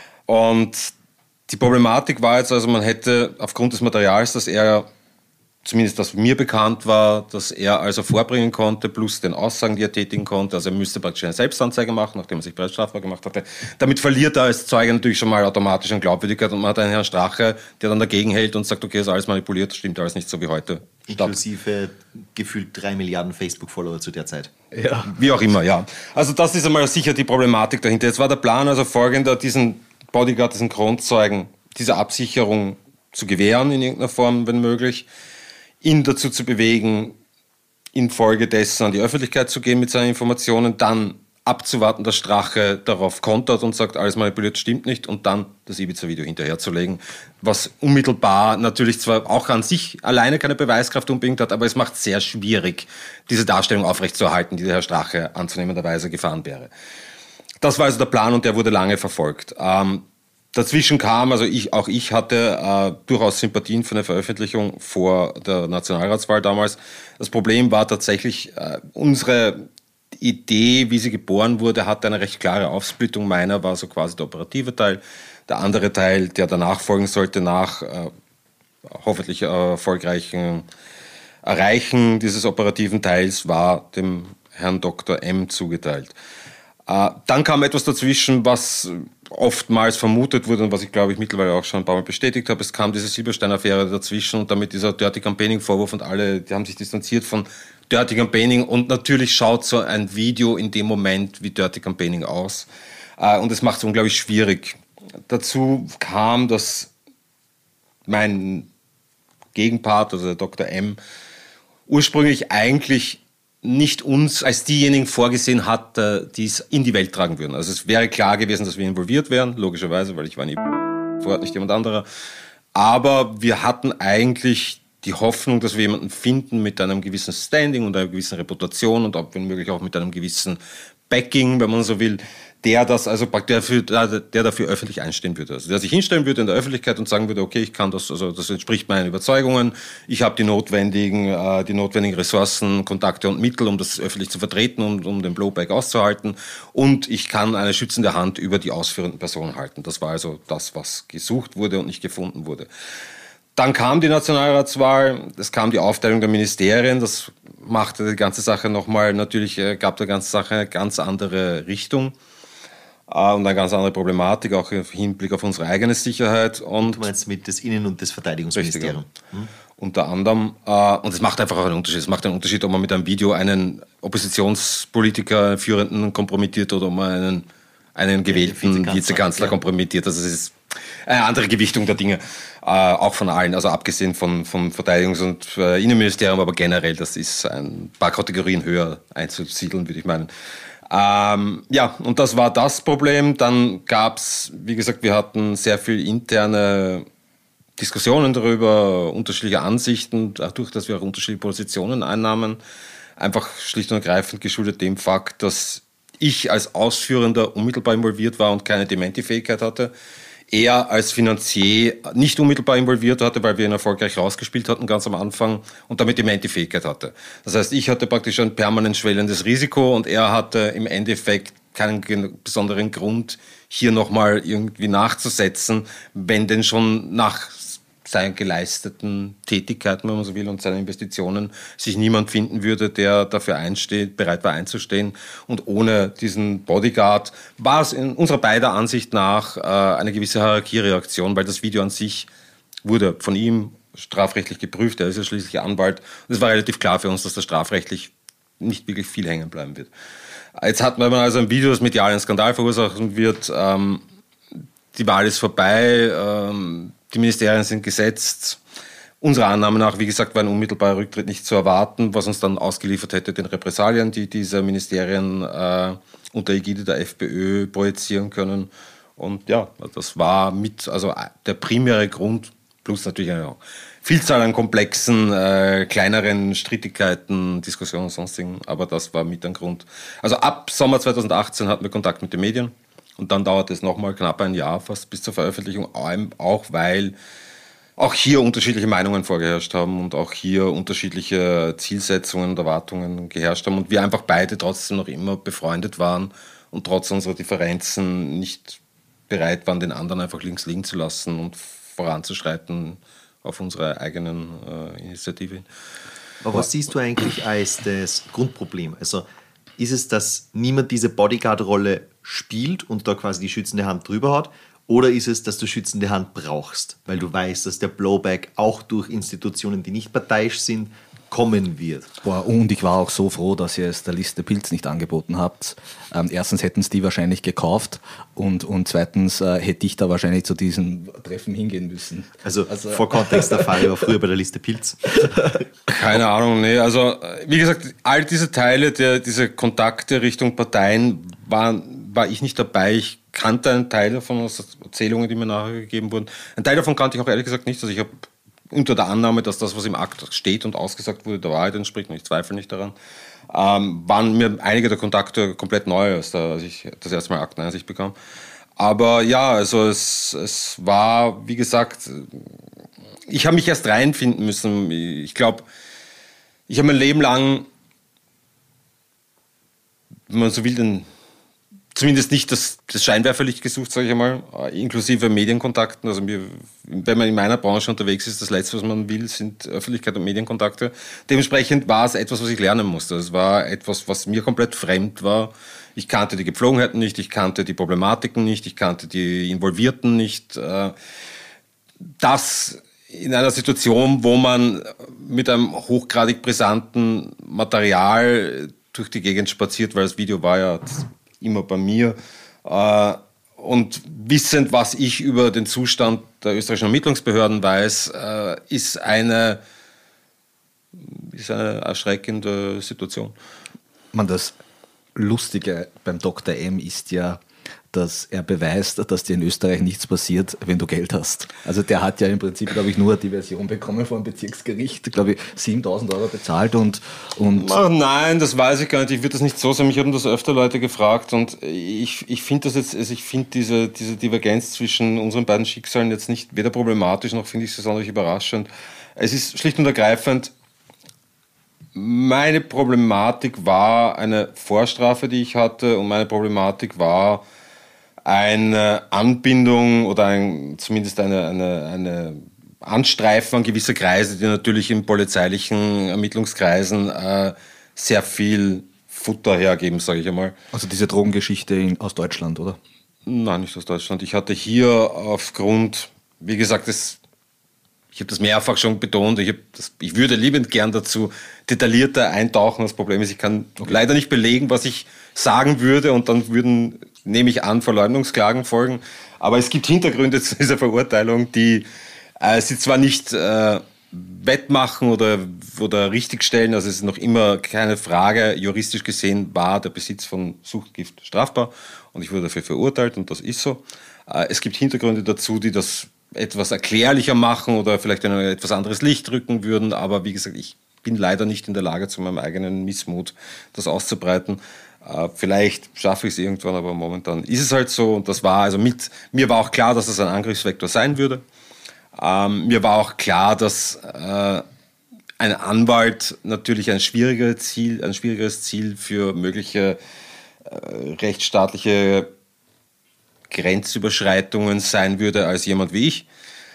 Und die Problematik war jetzt also, man hätte aufgrund des Materials, das er, zumindest das mir bekannt war, dass er also vorbringen konnte, plus den Aussagen, die er tätigen konnte, also er müsste praktisch eine Selbstanzeige machen, nachdem er sich bereits strafbar gemacht hatte. Damit verliert er als Zeuge natürlich schon mal automatisch an Glaubwürdigkeit und man hat einen Herrn Strache, der dann dagegen hält und sagt, okay, ist alles manipuliert, stimmt alles nicht so wie heute. Inklusive gefühlt 3 Milliarden Facebook-Follower zu der Zeit. Ja. Wie auch immer, ja. Also das ist einmal sicher die Problematik dahinter. Jetzt war der Plan also folgender, diesen Bodyguard, diesen Kronzeugen, diese Absicherung zu gewähren in irgendeiner Form, wenn möglich, ihn dazu zu bewegen, infolgedessen an die Öffentlichkeit zu gehen mit seinen Informationen, dann abzuwarten, dass Strache darauf kontert und sagt, alles manipuliert, stimmt nicht, und dann das Ibiza-Video hinterherzulegen, was unmittelbar natürlich zwar auch an sich alleine keine Beweiskraft unbedingt hat, aber es macht sehr schwierig, diese Darstellung aufrechtzuerhalten, die der Herr Strache anzunehmenderweise gefahren wäre. Das war also der Plan und der wurde lange verfolgt. Dazwischen kam, also auch ich hatte durchaus Sympathien für eine Veröffentlichung vor der Nationalratswahl damals. Das Problem war tatsächlich, unsere Idee, wie sie geboren wurde, hatte eine recht klare Aufsplittung. Meiner war so quasi der operative Teil. Der andere Teil, der danach folgen sollte, nach hoffentlich erfolgreichen Erreichen dieses operativen Teils, war dem Herrn Dr. M. zugeteilt. Dann kam etwas dazwischen, was oftmals vermutet wurde und was ich, glaube ich, mittlerweile auch schon ein paar Mal bestätigt habe. Es kam diese Silberstein-Affäre dazwischen und damit dieser Dirty Campaigning-Vorwurf und alle, die haben sich distanziert von Dirty Campaigning und natürlich schaut so ein Video in dem Moment wie Dirty Campaigning aus. Und es macht es unglaublich schwierig. Dazu kam, dass mein Gegenpart, also der Dr. M., ursprünglich eigentlich nicht uns als diejenigen vorgesehen hat, die es in die Welt tragen würden. Also es wäre klar gewesen, dass wir involviert wären, logischerweise, weil ich war nie vor Ort, nicht jemand anderer. Aber wir hatten eigentlich die Hoffnung, dass wir jemanden finden mit einem gewissen Standing und einer gewissen Reputation und auch, wenn möglich, auch mit einem gewissen Backing, wenn man so will, der dafür öffentlich einstehen würde. Also der sich hinstellen würde in der Öffentlichkeit und sagen würde, okay, ich kann das, also das entspricht meinen Überzeugungen, ich habe die notwendigen Ressourcen, Kontakte und Mittel, um das öffentlich zu vertreten und um den Blowback auszuhalten und ich kann eine schützende Hand über die ausführenden Personen halten. Das war also das, was gesucht wurde und nicht gefunden wurde. Dann kam die Nationalratswahl, es kam die Aufteilung der Ministerien, das machte die ganze Sache nochmal, natürlich gab der ganzen Sache eine ganz andere Richtung und eine ganz andere Problematik, auch im Hinblick auf unsere eigene Sicherheit. Und du meinst mit des Innen- und des Verteidigungsministeriums? Unter anderem. Und es macht einfach auch einen Unterschied. Es macht einen Unterschied, ob man mit einem Video einen Oppositionspolitiker, einen Führenden kompromittiert oder ob man einen gewählten Vizekanzler kompromittiert. Also es ist eine andere Gewichtung der Dinge, auch von allen, also abgesehen vom Verteidigungs- und Innenministerium, aber generell, das ist ein paar Kategorien höher einzusiedeln, würde ich meinen. Und das war das Problem. Dann gab es, wie gesagt, wir hatten sehr viel interne Diskussionen darüber, unterschiedliche Ansichten, dadurch, dass wir auch unterschiedliche Positionen einnahmen, einfach schlicht und ergreifend geschuldet dem Fakt, dass ich als Ausführender unmittelbar involviert war und keine Dementi-Fähigkeit hatte. Er als Finanzier nicht unmittelbar involviert hatte, weil wir ihn erfolgreich rausgespielt hatten ganz am Anfang und damit Dementi-Fähigkeit hatte. Das heißt, ich hatte praktisch ein permanent schwellendes Risiko und er hatte im Endeffekt keinen besonderen Grund, hier nochmal irgendwie nachzusetzen, wenn denn schon nach seinen geleisteten Tätigkeiten, wenn man so will, und seinen Investitionen sich niemand finden würde, der dafür bereit war einzustehen. Und ohne diesen Bodyguard war es in unserer beider Ansicht nach eine gewisse Hierarchiereaktion, weil das Video an sich wurde von ihm strafrechtlich geprüft. Er ist ja schließlich Anwalt. Und es war relativ klar für uns, dass das strafrechtlich nicht wirklich viel hängen bleiben wird. Jetzt hat man also ein Video, das medial einen Skandal verursachen wird. Die Wahl ist vorbei. Die Ministerien sind gesetzt. Unserer Annahme nach, wie gesagt, war ein unmittelbarer Rücktritt nicht zu erwarten, was uns dann ausgeliefert hätte den Repressalien, die diese Ministerien unter Ägide der FPÖ projizieren können. Und ja, das war also der primäre Grund, plus natürlich eine Vielzahl an komplexen, kleineren Strittigkeiten, Diskussionen und sonstigen, aber das war mit ein Grund. Also ab Sommer 2018 hatten wir Kontakt mit den Medien und dann dauerte es nochmal knapp ein Jahr fast bis zur Veröffentlichung, auch weil auch hier unterschiedliche Meinungen vorgeherrscht haben und auch hier unterschiedliche Zielsetzungen und Erwartungen geherrscht haben und wir einfach beide trotzdem noch immer befreundet waren und trotz unserer Differenzen nicht bereit waren, den anderen einfach links liegen zu lassen und voranzuschreiten auf unsere eigenen Initiative. Aber was siehst du eigentlich als das Grundproblem? Also ist es, dass niemand diese Bodyguard-Rolle spielt und da quasi die schützende Hand drüber hat? Oder ist es, dass du schützende Hand brauchst, weil du weißt, dass der Blowback auch durch Institutionen, die nicht parteiisch sind, kommen wird? Und ich war auch so froh, dass ihr es der Liste Pilz nicht angeboten habt. Erstens hätten es die wahrscheinlich gekauft und zweitens hätte ich da wahrscheinlich zu diesem Treffen hingehen müssen. Also vor Kontext, der Fall war früher bei der Liste Pilz. Keine Ahnung, nee. Also wie gesagt, all diese Teile, diese Kontakte Richtung Parteien war ich nicht dabei. Ich kannte einen Teil davon aus Erzählungen, die mir nachher gegeben wurden. Einen Teil davon kannte ich auch ehrlich gesagt nicht. Also ich habe unter der Annahme, dass das, was im Akt steht und ausgesagt wurde, der Wahrheit entspricht, und ich zweifle nicht daran, waren mir einige der Kontakte komplett neu, als ich das erste Mal Akteneinsicht bekam. Aber ja, also es war, wie gesagt, ich habe mich erst reinfinden müssen. Ich glaube, ich habe mein Leben lang, wenn man so will, zumindest nicht das Scheinwerferlicht gesucht, sage ich einmal, inklusive Medienkontakten. Also wenn man in meiner Branche unterwegs ist, das Letzte, was man will, sind Öffentlichkeit und Medienkontakte. Dementsprechend war es etwas, was ich lernen musste. Es war etwas, was mir komplett fremd war. Ich kannte die Gepflogenheiten nicht, ich kannte die Problematiken nicht, ich kannte die Involvierten nicht. Das in einer Situation, wo man mit einem hochgradig brisanten Material durch die Gegend spaziert, weil das Video war ja immer bei mir, und wissend, was ich über den Zustand der österreichischen Ermittlungsbehörden weiß, ist eine erschreckende Situation. Das Lustige beim Dr. M ist ja, dass er beweist, dass dir in Österreich nichts passiert, wenn du Geld hast. Also der hat ja im Prinzip, glaube ich, nur eine Diversion bekommen vom Bezirksgericht, glaube ich, 7.000 Euro bezahlt und Nein, das weiß ich gar nicht. Ich würde das nicht so sagen. Ich habe das öfter Leute gefragt und ich finde das jetzt, also ich finde diese Divergenz zwischen unseren beiden Schicksalen jetzt nicht weder problematisch noch finde ich es sonderlich überraschend. Es ist schlicht und ergreifend, meine Problematik war eine Vorstrafe, die ich hatte, und meine Problematik war eine Anbindung oder zumindest eine Anstreifen an gewisse Kreise, die natürlich in polizeilichen Ermittlungskreisen sehr viel Futter hergeben, sage ich einmal. Also diese Drogengeschichte aus Deutschland, oder? Nein, nicht aus Deutschland. Ich hatte hier aufgrund, wie gesagt, ich habe das mehrfach schon betont, ich würde liebend gern dazu detaillierter eintauchen. Das Problem ist, ich kann leider nicht belegen, was ich sagen würde, und dann nehme ich an, Verleumdungsklagen folgen. Aber es gibt Hintergründe zu dieser Verurteilung, die sie zwar nicht wettmachen oder richtigstellen, also es ist noch immer keine Frage, juristisch gesehen war der Besitz von Suchtgift strafbar und ich wurde dafür verurteilt und das ist so. Es gibt Hintergründe dazu, die das etwas erklärlicher machen oder vielleicht in ein etwas anderes Licht rücken würden, aber wie gesagt, ich bin leider nicht in der Lage, zu meinem eigenen Missmut das auszubreiten. Vielleicht schaffe ich es irgendwann, aber momentan ist es halt so. Und das war also mir war auch klar, dass es ein Angriffsvektor sein würde. Mir war auch klar, dass ein Anwalt natürlich ein schwierigeres Ziel für mögliche rechtsstaatliche Grenzüberschreitungen sein würde als jemand wie ich.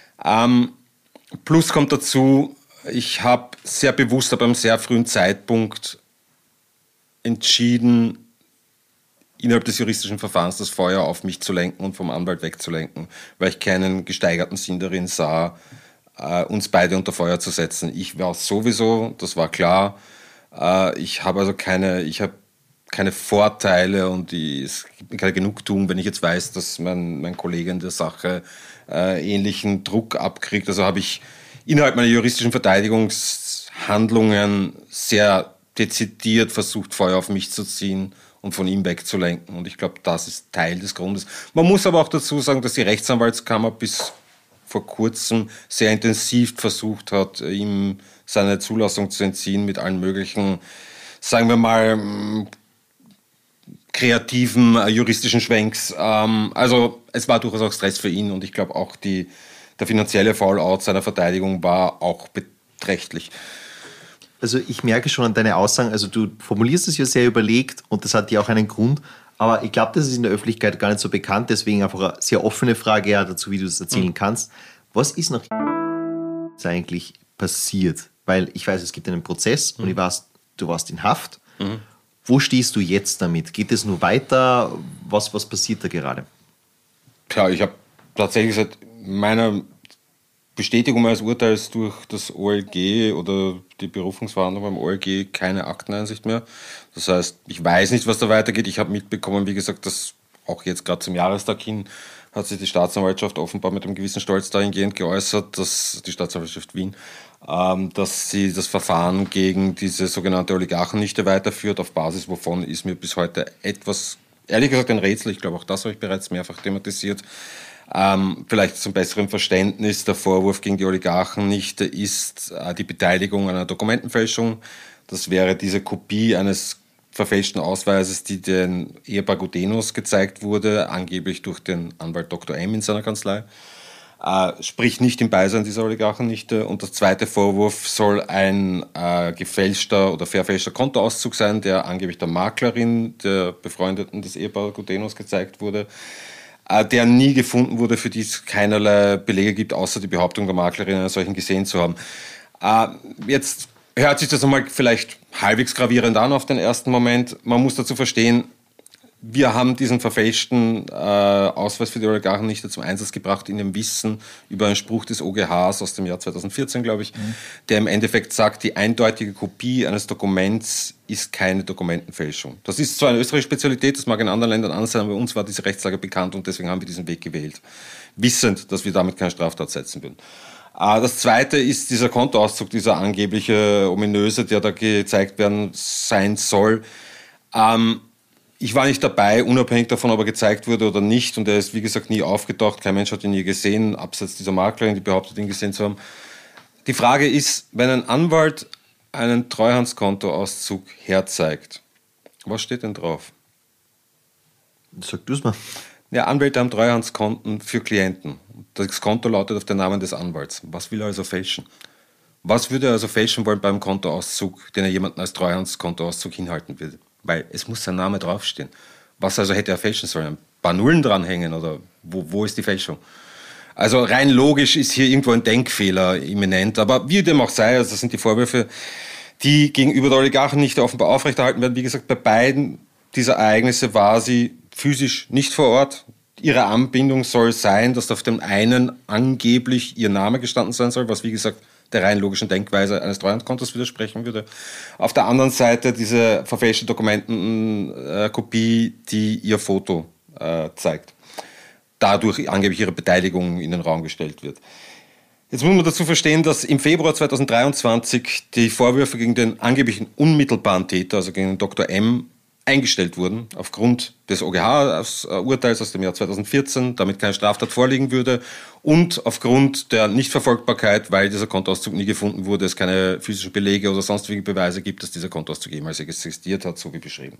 Plus kommt dazu, ich habe sehr bewusst, aber einem sehr frühen Zeitpunkt entschieden, innerhalb des juristischen Verfahrens das Feuer auf mich zu lenken und vom Anwalt wegzulenken, weil ich keinen gesteigerten Sinn darin sah, uns beide unter Feuer zu setzen. Ich war sowieso, das war klar, ich habe also keine Vorteile und es gibt mir keine Genugtuung, wenn ich jetzt weiß, dass mein Kollege in der Sache ähnlichen Druck abkriegt. Also habe ich innerhalb meiner juristischen Verteidigungshandlungen sehr dezidiert versucht, Feuer auf mich zu ziehen und von ihm wegzulenken. Und ich glaube, das ist Teil des Grundes. Man muss aber auch dazu sagen, dass die Rechtsanwaltskammer bis vor kurzem sehr intensiv versucht hat, ihm seine Zulassung zu entziehen mit allen möglichen, sagen wir mal, kreativen, juristischen Schwenks. Also es war durchaus auch Stress für ihn und ich glaube auch der finanzielle Fallout seiner Verteidigung war auch beträchtlich. Also ich merke schon an deinen Aussagen, also du formulierst es ja sehr überlegt und das hat ja auch einen Grund, aber ich glaube, das ist in der Öffentlichkeit gar nicht so bekannt, deswegen einfach eine sehr offene Frage ja dazu, wie du das erzählen kannst. Was ist noch eigentlich passiert? Weil ich weiß, es gibt einen Prozess und ich weiß, du warst in Haft. Wo stehst du jetzt damit? Geht es nur weiter? Was passiert da gerade? Klar, ich habe tatsächlich seit meiner Bestätigung meines Urteils durch das OLG oder die Berufungsverhandlung beim OLG keine Akteneinsicht mehr. Das heißt, ich weiß nicht, was da weitergeht. Ich habe mitbekommen, wie gesagt, dass auch jetzt gerade zum Jahrestag hin hat sich die Staatsanwaltschaft offenbar mit einem gewissen Stolz dahingehend geäußert, dass die Staatsanwaltschaft Wien, dass sie das Verfahren gegen diese sogenannte Oligarchennichte weiterführt, auf Basis wovon ist mir bis heute etwas, ehrlich gesagt, ein Rätsel. Ich glaube, auch das habe ich bereits mehrfach thematisiert. Vielleicht zum besseren Verständnis, der Vorwurf gegen die Oligarchennichte ist die Beteiligung an einer Dokumentenfälschung. Das wäre diese Kopie eines verfälschten Ausweises, die den Ehepaar Gudenus gezeigt wurde, angeblich durch den Anwalt Dr. M. in seiner Kanzlei. Sprich nicht im Beisein dieser Oligarchennichte. Und der zweite Vorwurf soll ein gefälschter oder verfälschter Kontoauszug sein, der angeblich der Maklerin der Befreundeten des Ehepaars Gudenus gezeigt wurde, der nie gefunden wurde, für die es keinerlei Belege gibt, außer die Behauptung der Maklerin, einen solchen gesehen zu haben. Jetzt hört sich das einmal vielleicht halbwegs gravierend an auf den ersten Moment. Man muss dazu verstehen, wir haben diesen verfälschten Ausweis für die Oligarchennichte zum Einsatz gebracht in dem Wissen über einen Spruch des OGHs aus dem Jahr 2014, glaube ich, der im Endeffekt sagt, die eindeutige Kopie eines Dokuments ist keine Dokumentenfälschung. Das ist zwar eine österreichische Spezialität, das mag in anderen Ländern anders sein, aber bei uns war diese Rechtslage bekannt und deswegen haben wir diesen Weg gewählt, wissend, dass wir damit keine Straftat setzen würden. Das zweite ist dieser Kontoauszug, dieser angebliche ominöse, der da gezeigt werden sein soll. Ich war nicht dabei, unabhängig davon, ob er gezeigt wurde oder nicht. Und er ist, wie gesagt, nie aufgetaucht. Kein Mensch hat ihn je gesehen, abseits dieser Maklerin, die behauptet, ihn gesehen zu haben. Die Frage ist, wenn ein Anwalt einen Treuhandskontoauszug herzeigt, was steht denn drauf? Sag du es mal. Ja, Anwälte haben Treuhandskonten für Klienten. Das Konto lautet auf den Namen des Anwalts. Was will er also fälschen? Was würde er also fälschen wollen beim Kontoauszug, den er jemandem als Treuhandskontoauszug hinhalten würde? Weil es muss sein Name draufstehen. Was also hätte er fälschen sollen? Ein paar Nullen dranhängen oder wo ist die Fälschung? Also rein logisch ist hier irgendwo ein Denkfehler imminent. Aber wie dem auch sei, also das sind die Vorwürfe, die gegenüber der Oligarchennichte offenbar aufrechterhalten werden. Wie gesagt, bei beiden dieser Ereignisse war sie physisch nicht vor Ort. Ihre Anbindung soll sein, dass auf dem einen angeblich ihr Name gestanden sein soll, was wie gesagt der rein logischen Denkweise eines Treuhandkontos widersprechen würde. Auf der anderen Seite diese verfälschte Dokumentenkopie, die ihr Foto zeigt. Dadurch angeblich ihre Beteiligung in den Raum gestellt wird. Jetzt muss man dazu verstehen, dass im Februar 2023 die Vorwürfe gegen den angeblichen unmittelbaren Täter, also gegen Dr. M., eingestellt wurden, aufgrund des OGH-Urteils aus dem Jahr 2014, damit keine Straftat vorliegen würde und aufgrund der Nichtverfolgbarkeit, weil dieser Kontoauszug nie gefunden wurde, es keine physischen Belege oder sonstige Beweise gibt, dass dieser Kontoauszug jemals existiert hat, so wie beschrieben.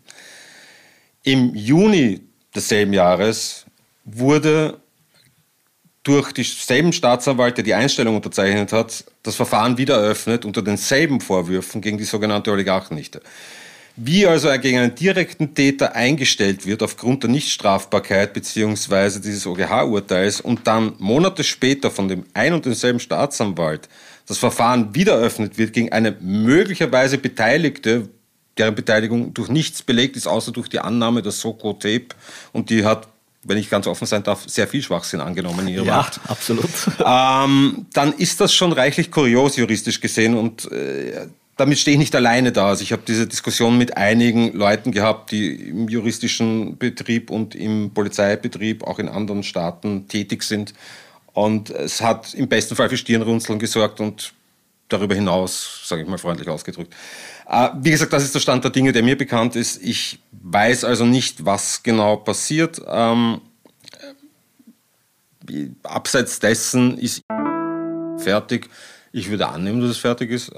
Im Juni desselben Jahres wurde durch dieselben Staatsanwalt, der die Einstellung unterzeichnet hat, das Verfahren wieder eröffnet unter denselben Vorwürfen gegen die sogenannte Oligarchennichte. Wie also gegen einen direkten Täter eingestellt wird aufgrund der Nichtstrafbarkeit bzw. dieses OGH-Urteils und dann Monate später von dem ein und denselben Staatsanwalt das Verfahren wieder eröffnet wird gegen eine möglicherweise Beteiligte, deren Beteiligung durch nichts belegt ist, außer durch die Annahme der Soko-Tape, und die hat, wenn ich ganz offen sein darf, sehr viel Schwachsinn angenommen in ihrer Macht. Ja, absolut. Dann ist das schon reichlich kurios juristisch gesehen und damit stehe ich nicht alleine da. Also ich habe diese Diskussion mit einigen Leuten gehabt, die im juristischen Betrieb und im Polizeibetrieb auch in anderen Staaten tätig sind. Und es hat im besten Fall für Stirnrunzeln gesorgt und darüber hinaus, sage ich mal freundlich ausgedrückt. Wie gesagt, das ist der Stand der Dinge, der mir bekannt ist. Ich weiß also nicht, was genau passiert. Abseits dessen ist fertig. Ich würde annehmen, dass es fertig ist.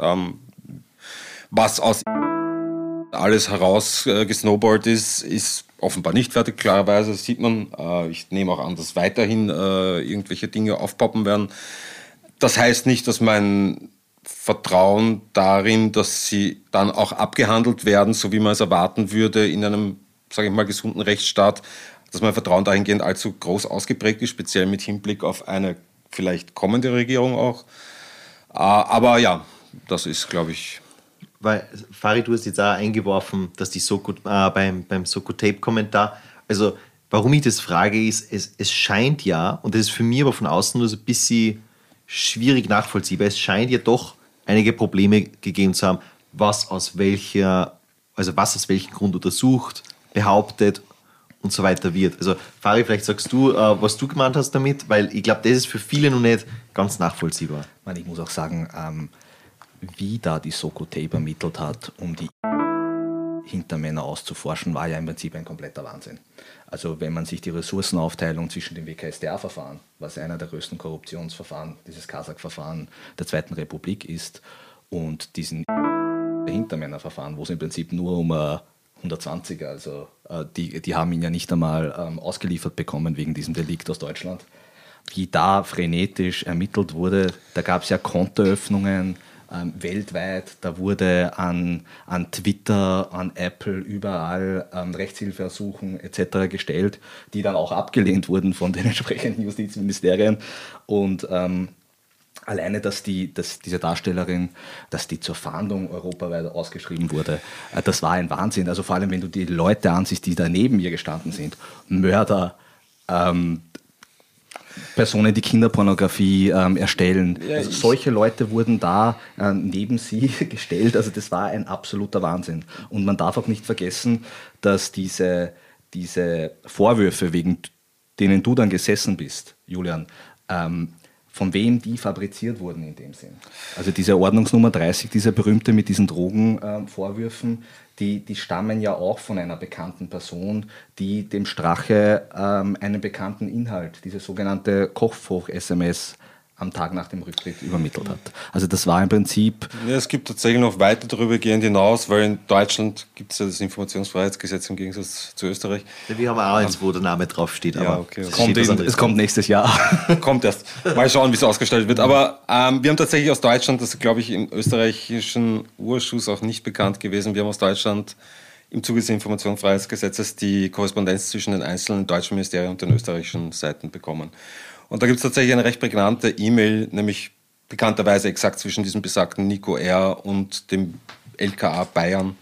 Was aus alles herausgesnowballt ist offenbar nicht fertig, klarerweise, das sieht man. Ich nehme auch an, dass weiterhin irgendwelche Dinge aufpoppen werden. Das heißt nicht, dass mein Vertrauen darin, dass sie dann auch abgehandelt werden, so wie man es erwarten würde in einem, sage ich mal, gesunden Rechtsstaat, dass mein Vertrauen dahingehend allzu groß ausgeprägt ist, speziell mit Hinblick auf eine vielleicht kommende Regierung auch. Aber ja, das ist, glaube ich... Weil, Fari, du hast jetzt auch eingeworfen, dass die Soko, beim Soko-Tape-Kommentar, also warum ich das frage, ist, es scheint ja, und das ist für mich aber von außen nur so ein bisschen schwierig nachvollziehbar, es scheint ja doch einige Probleme gegeben zu haben, was aus welchem Grund untersucht, behauptet und so weiter wird. Also Fari, vielleicht sagst du, was du gemeint hast damit, weil ich glaube, das ist für viele noch nicht ganz nachvollziehbar. Ich muss auch sagen, wie da die Soko-Tape ermittelt hat, um die Hintermänner auszuforschen, war ja im Prinzip ein kompletter Wahnsinn. Also wenn man sich die Ressourcenaufteilung zwischen dem WKStA-Verfahren, was einer der größten Korruptionsverfahren, dieses Kasach-Verfahren der Zweiten Republik ist, und diesen Hintermännerverfahren, wo es im Prinzip nur um 120er, also die haben ihn ja nicht einmal ausgeliefert bekommen wegen diesem Delikt aus Deutschland, wie da frenetisch ermittelt wurde. Da gab es ja Kontoöffnungen weltweit, da wurde an Twitter, an Apple, überall Rechtshilfeersuchen etc. gestellt, die dann auch abgelehnt wurden von den entsprechenden Justizministerien. Und alleine, dass diese Darstellerin, dass die zur Fahndung europaweit ausgeschrieben wurde, das war ein Wahnsinn. Also vor allem, wenn du die Leute ansiehst, die da neben ihr gestanden sind, Mörder, Personen, die Kinderpornografie erstellen. Ja, also solche Leute wurden da neben sie gestellt. Also das war ein absoluter Wahnsinn. Und man darf auch nicht vergessen, dass diese Vorwürfe, wegen denen du dann gesessen bist, Julian, von wem die fabriziert wurden in dem Sinn. Also diese Ordnungsnummer 30, diese berühmte mit diesen Drogenvorwürfen, die stammen ja auch von einer bekannten Person, die dem Strache einen bekannten Inhalt, diese sogenannte Kopfhoch-SMS, am Tag nach dem Rücktritt übermittelt hat. Also das war im Prinzip... Ja, es gibt tatsächlich noch weiter darüber gehend hinaus, weil in Deutschland gibt es ja das Informationsfreiheitsgesetz im Gegensatz zu Österreich. Wir haben auch eins, wo der Name draufsteht. Ja, okay. Es kommt nächstes Jahr. Kommt erst. Mal schauen, wie es ausgestaltet wird. Aber wir haben tatsächlich aus Deutschland, das ist, glaube ich, im österreichischen Urschuss auch nicht bekannt gewesen, wir haben aus Deutschland im Zuge des Informationsfreiheitsgesetzes die Korrespondenz zwischen den einzelnen deutschen Ministerien und den österreichischen Seiten bekommen. Und da gibt es tatsächlich eine recht prägnante E-Mail, nämlich bekannterweise exakt zwischen diesem besagten Nico R. und dem LKA Bayern,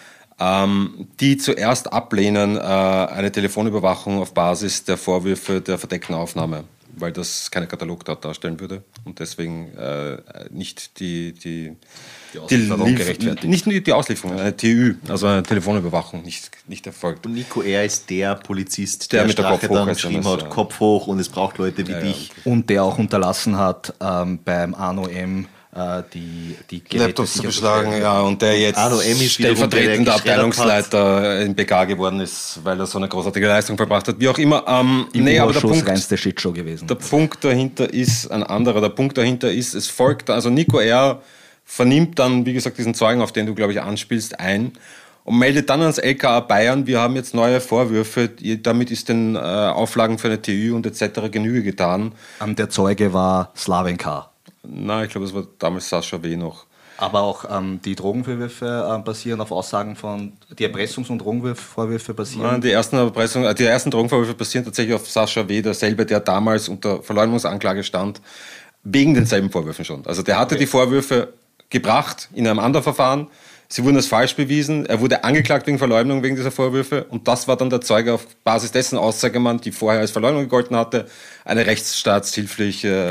die zuerst ablehnen eine Telefonüberwachung auf Basis der Vorwürfe der verdeckten Aufnahme, weil das keine Katalogtat darstellen würde und deswegen nicht die Auslieferung gerechtfertigt. Nicht nur die Auslieferung, eine TÜ, also eine Telefonüberwachung, nicht erfolgt. Und Nico R. ist der Polizist, der mit der Strache Kopf hoch dann geschrieben hat, Kopf hoch und es braucht Leute wie dich. Und der auch unterlassen hat, beim Arno M. die Laptops zu beschlagen, ja, und der jetzt stellvertretender Abteilungsleiter im BK geworden ist, weil er so eine großartige Leistung verbracht hat, wie auch immer. Aber der Punkt, reinste Shitshow gewesen. Der Punkt dahinter ist ein anderer. Der Punkt dahinter ist, es folgt, also Nico R. vernimmt dann, wie gesagt, diesen Zeugen, auf den du, glaube ich, anspielst, ein und meldet dann ans LKA Bayern, wir haben jetzt neue Vorwürfe, damit ist den Auflagen für eine TÜ und etc. Genüge getan. Der Zeuge war Slaven K. Nein, ich glaube, es war damals Sascha W. noch. Aber auch die Drogenvorwürfe basieren auf Aussagen von, die Erpressungs- und Drogenvorwürfe basieren? Nein, die ersten Drogenvorwürfe basieren tatsächlich auf Sascha W., derselbe, der damals unter Verleumdungsanklage stand, wegen denselben Vorwürfen schon. Also der hatte die Vorwürfe gebracht in einem anderen Verfahren. Sie wurden als falsch bewiesen. Er wurde angeklagt wegen Verleumdung wegen dieser Vorwürfe. Und das war dann der Zeuge, auf Basis dessen Aussage man, die vorher als Verleumdung gegolten hatte, eine rechtsstaatshilfliche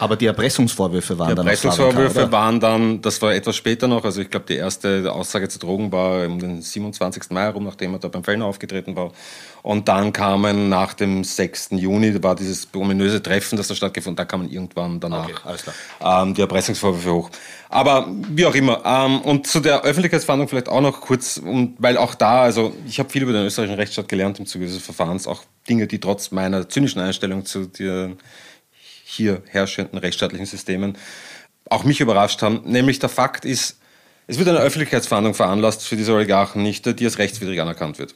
Aber die Erpressungsvorwürfe waren dann... Die Erpressungsvorwürfe waren dann, das war etwas später noch, also ich glaube, die erste Aussage zu Drogen war um den 27. Mai herum, nachdem er da beim Fellner aufgetreten war. Und dann kamen nach dem 6. Juni, da war dieses ominöse Treffen, das da stattgefunden hat, da kamen irgendwann danach die Erpressungsvorwürfe hoch. Aber wie auch immer. Und zu der Öffentlichkeitsverhandlung vielleicht auch noch kurz, weil auch da, also ich habe viel über den österreichischen Rechtsstaat gelernt im Zuge dieses Verfahrens, auch Dinge, die trotz meiner zynischen Einstellung zu den hier herrschenden rechtsstaatlichen Systemen auch mich überrascht haben. Nämlich der Fakt ist, es wird eine Öffentlichkeitsverhandlung veranlasst für diese Oligarchennichte, die als rechtswidrig anerkannt wird.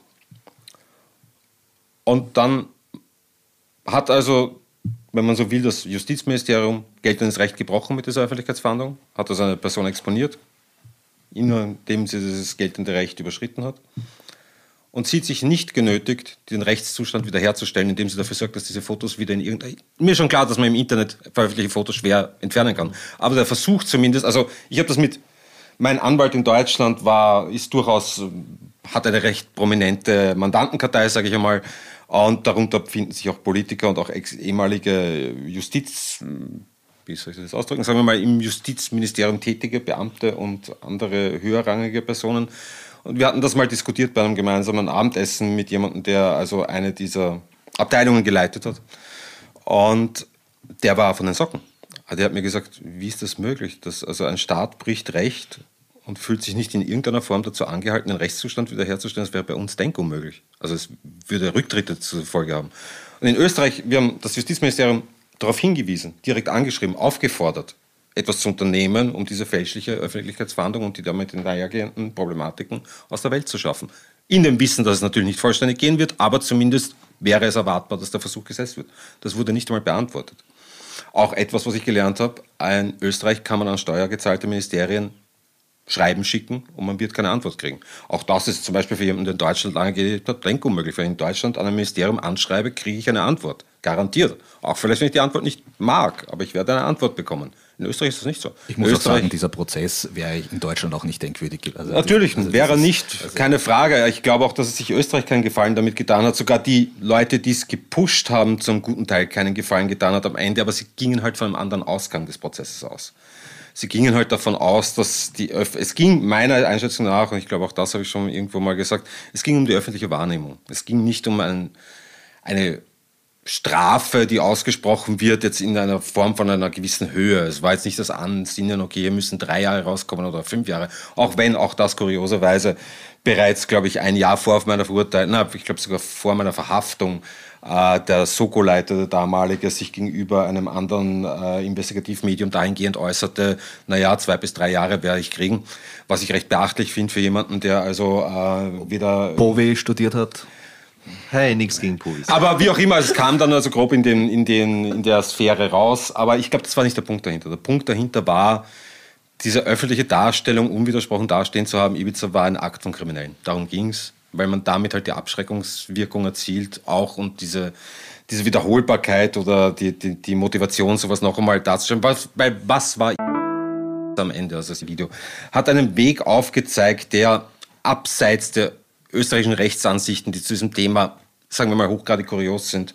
Und dann hat also, wenn man so will, das Justizministerium geltendes Recht gebrochen mit dieser Öffentlichkeitsverhandlung, hat also eine Person exponiert, indem sie dieses geltende Recht überschritten hat, und sieht sich nicht genötigt, den Rechtszustand wiederherzustellen, indem sie dafür sorgt, dass diese Fotos wieder in irgendein... Mir ist schon klar, dass man im Internet veröffentlichte Fotos schwer entfernen kann. Aber der Versuch zumindest, also ich habe das mit... Mein Anwalt in Deutschland hat eine recht prominente Mandantenkartei, sage ich einmal, und darunter befinden sich auch Politiker und auch ehemalige wie soll ich das ausdrücken, sagen wir mal im Justizministerium tätige Beamte und andere höherrangige Personen. Und wir hatten das mal diskutiert bei einem gemeinsamen Abendessen mit jemandem, der also eine dieser Abteilungen geleitet hat. Und der war von den Socken. Der hat mir gesagt, wie ist das möglich, dass also ein Staat bricht Recht und fühlt sich nicht in irgendeiner Form dazu angehalten, den Rechtszustand wiederherzustellen. Das wäre bei uns denkunmöglich. Also es würde Rücktritte zur Folge haben. Und in Österreich, wir haben das Justizministerium darauf hingewiesen, direkt angeschrieben, aufgefordert, etwas zu unternehmen, um diese fälschliche Öffentlichkeitsverhandlung und die damit einhergehenden Problematiken aus der Welt zu schaffen. In dem Wissen, dass es natürlich nicht vollständig gehen wird, aber zumindest wäre es erwartbar, dass der Versuch gesetzt wird. Das wurde nicht einmal beantwortet. Auch etwas, was ich gelernt habe, in Österreich kann man an steuergezahlte Ministerien Schreiben schicken und man wird keine Antwort kriegen. Auch das ist zum Beispiel für jemanden, der in Deutschland lange gelebt hat, denkunmöglich. Wenn ich in Deutschland an ein Ministerium anschreibe, kriege ich eine Antwort. Garantiert. Auch vielleicht, wenn ich die Antwort nicht mag, aber ich werde eine Antwort bekommen. In Österreich ist das nicht so. Ich muss auch sagen, dieser Prozess wäre in Deutschland auch nicht denkwürdig. Also natürlich, wäre nicht, keine Frage. Ich glaube auch, dass es sich Österreich keinen Gefallen damit getan hat. Sogar die Leute, die es gepusht haben, zum guten Teil keinen Gefallen getan hat am Ende. Aber sie gingen halt von einem anderen Ausgang des Prozesses aus. Sie gingen halt davon aus, dass es ging meiner Einschätzung nach, und ich glaube auch das habe ich schon irgendwo mal gesagt, es ging um die öffentliche Wahrnehmung. Es ging nicht um eine Strafe, die ausgesprochen wird, jetzt in einer Form von einer gewissen Höhe. Es war jetzt nicht das Ansinnen, okay, hier müssen 3 Jahre rauskommen oder 5 Jahre. Auch wenn auch das kurioserweise bereits, glaube ich, 1 Jahr vor meiner Verurteilung, ich glaube sogar vor meiner Verhaftung, der Soko-Leiter, der damalige, sich gegenüber einem anderen Investigativmedium dahingehend äußerte, 2 bis 3 Jahre werde ich kriegen. Was ich recht beachtlich finde für jemanden, der also wieder... BOWE studiert hat. Hey, nichts gegen Povis. Aber wie auch immer, es kam dann also grob in der Sphäre raus. Aber ich glaube, das war nicht der Punkt dahinter. Der Punkt dahinter war, diese öffentliche Darstellung, unwidersprochen dastehen zu haben, Ibiza war ein Akt von Kriminellen. Darum ging es, weil man damit halt die Abschreckungswirkung erzielt, auch und diese Wiederholbarkeit oder die Motivation, sowas noch einmal darzustellen. Was war am Ende, also das Video, hat einen Weg aufgezeigt, der abseits der österreichischen Rechtsansichten, die zu diesem Thema, sagen wir mal, hochgradig kurios sind,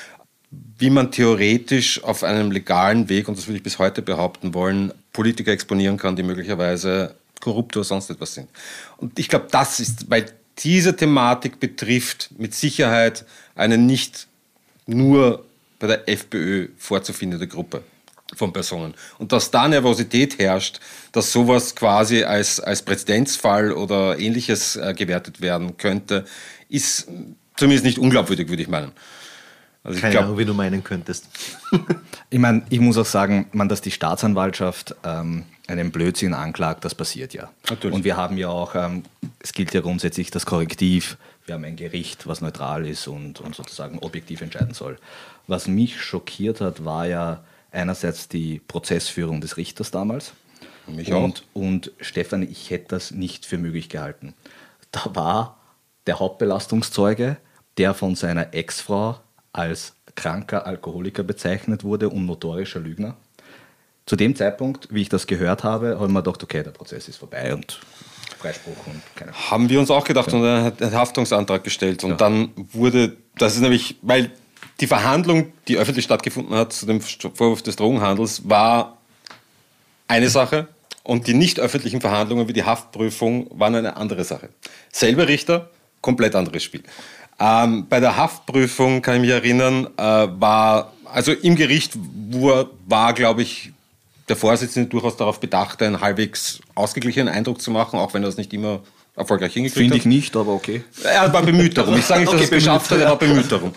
wie man theoretisch auf einem legalen Weg, und das würde ich bis heute behaupten wollen, Politiker exponieren kann, die möglicherweise korrupt oder sonst etwas sind. Und ich glaube, das ist, weil diese Thematik betrifft mit Sicherheit eine nicht nur bei der FPÖ vorzufindende Gruppe von Personen. Und dass da Nervosität herrscht, dass sowas quasi als Präzedenzfall oder Ähnliches gewertet werden könnte, ist zumindest nicht unglaubwürdig, würde ich meinen. Also Keine Ahnung, wie du meinen könntest. Ich meine, ich muss auch sagen, dass die Staatsanwaltschaft einen Blödsinn anklagt, das passiert ja. Natürlich. Und wir haben ja auch, es gilt ja grundsätzlich das Korrektiv, wir haben ein Gericht, was neutral ist und sozusagen objektiv entscheiden soll. Was mich schockiert hat, war ja einerseits die Prozessführung des Richters damals. Mich auch. Und Stefan, ich hätte das nicht für möglich gehalten. Da war der Hauptbelastungszeuge, der von seiner Ex-Frau als kranker Alkoholiker bezeichnet wurde und notorischer Lügner. Zu dem Zeitpunkt, wie ich das gehört habe, haben wir gedacht, okay, der Prozess ist vorbei und Freispruch und keine Ahnung. Haben wir uns auch gedacht und einen Haftungsantrag gestellt. Und dann wurde, das ist nämlich, weil Die Verhandlung, die öffentlich stattgefunden hat zu dem Vorwurf des Drogenhandels, war eine Sache und die nicht öffentlichen Verhandlungen wie die Haftprüfung waren eine andere Sache. Selber Richter, komplett anderes Spiel. Bei der Haftprüfung, kann ich mich erinnern, also im Gericht war, glaube ich, der Vorsitzende durchaus darauf bedacht, einen halbwegs ausgeglichenen Eindruck zu machen, auch wenn er es nicht immer erfolgreich hingekriegt hat. Finde ich nicht, aber okay. Er war bemüht darum. Ich sage nicht, dass er es geschafft hat, er war bemüht darum.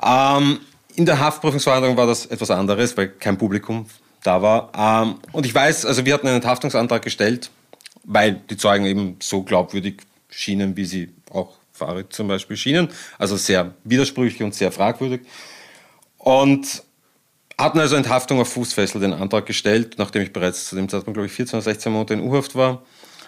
In der Haftprüfungsverhandlung war das etwas anderes, weil kein Publikum da war. Und ich weiß, also wir hatten einen Enthaftungsantrag gestellt, weil die Zeugen eben so glaubwürdig schienen, wie sie auch Farid zum Beispiel schienen. Also sehr widersprüchlich und sehr fragwürdig. Und hatten also Enthaftung auf Fußfessel den Antrag gestellt, nachdem ich bereits zu dem Zeitpunkt, glaube ich, 14 oder 16 Monate in U-Haft war.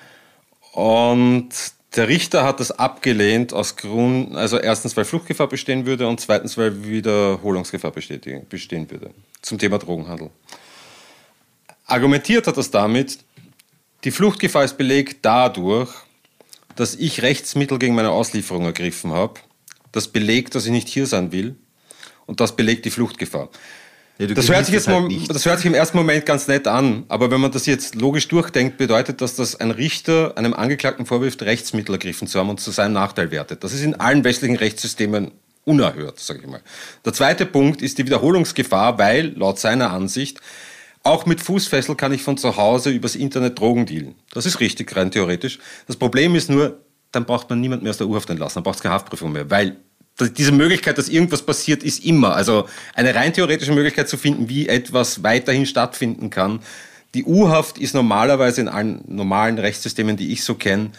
Und der Richter hat das abgelehnt aus Grund, also erstens, weil Fluchtgefahr bestehen würde und zweitens, weil Wiederholungsgefahr bestehen würde zum Thema Drogenhandel. Argumentiert hat das damit, die Fluchtgefahr ist belegt dadurch, dass ich Rechtsmittel gegen meine Auslieferung ergriffen habe. Das belegt, dass ich nicht hier sein will und das belegt die Fluchtgefahr. Ja, das hört sich im ersten Moment ganz nett an, aber wenn man das jetzt logisch durchdenkt, bedeutet das, dass ein Richter einem Angeklagten vorwirft, Rechtsmittel ergriffen zu haben und zu seinem Nachteil wertet. Das ist in allen westlichen Rechtssystemen unerhört, sage ich mal. Der zweite Punkt ist die Wiederholungsgefahr, weil, laut seiner Ansicht, auch mit Fußfessel kann ich von zu Hause übers Internet Drogen dealen. Das ist richtig, rein theoretisch. Das Problem ist nur, dann braucht man niemand mehr aus der U-Haft entlassen, dann braucht es keine Haftprüfung mehr, weil diese Möglichkeit, dass irgendwas passiert, ist immer. Also eine rein theoretische Möglichkeit zu finden, wie etwas weiterhin stattfinden kann. Die U-Haft ist normalerweise in allen normalen Rechtssystemen, die ich so kenne,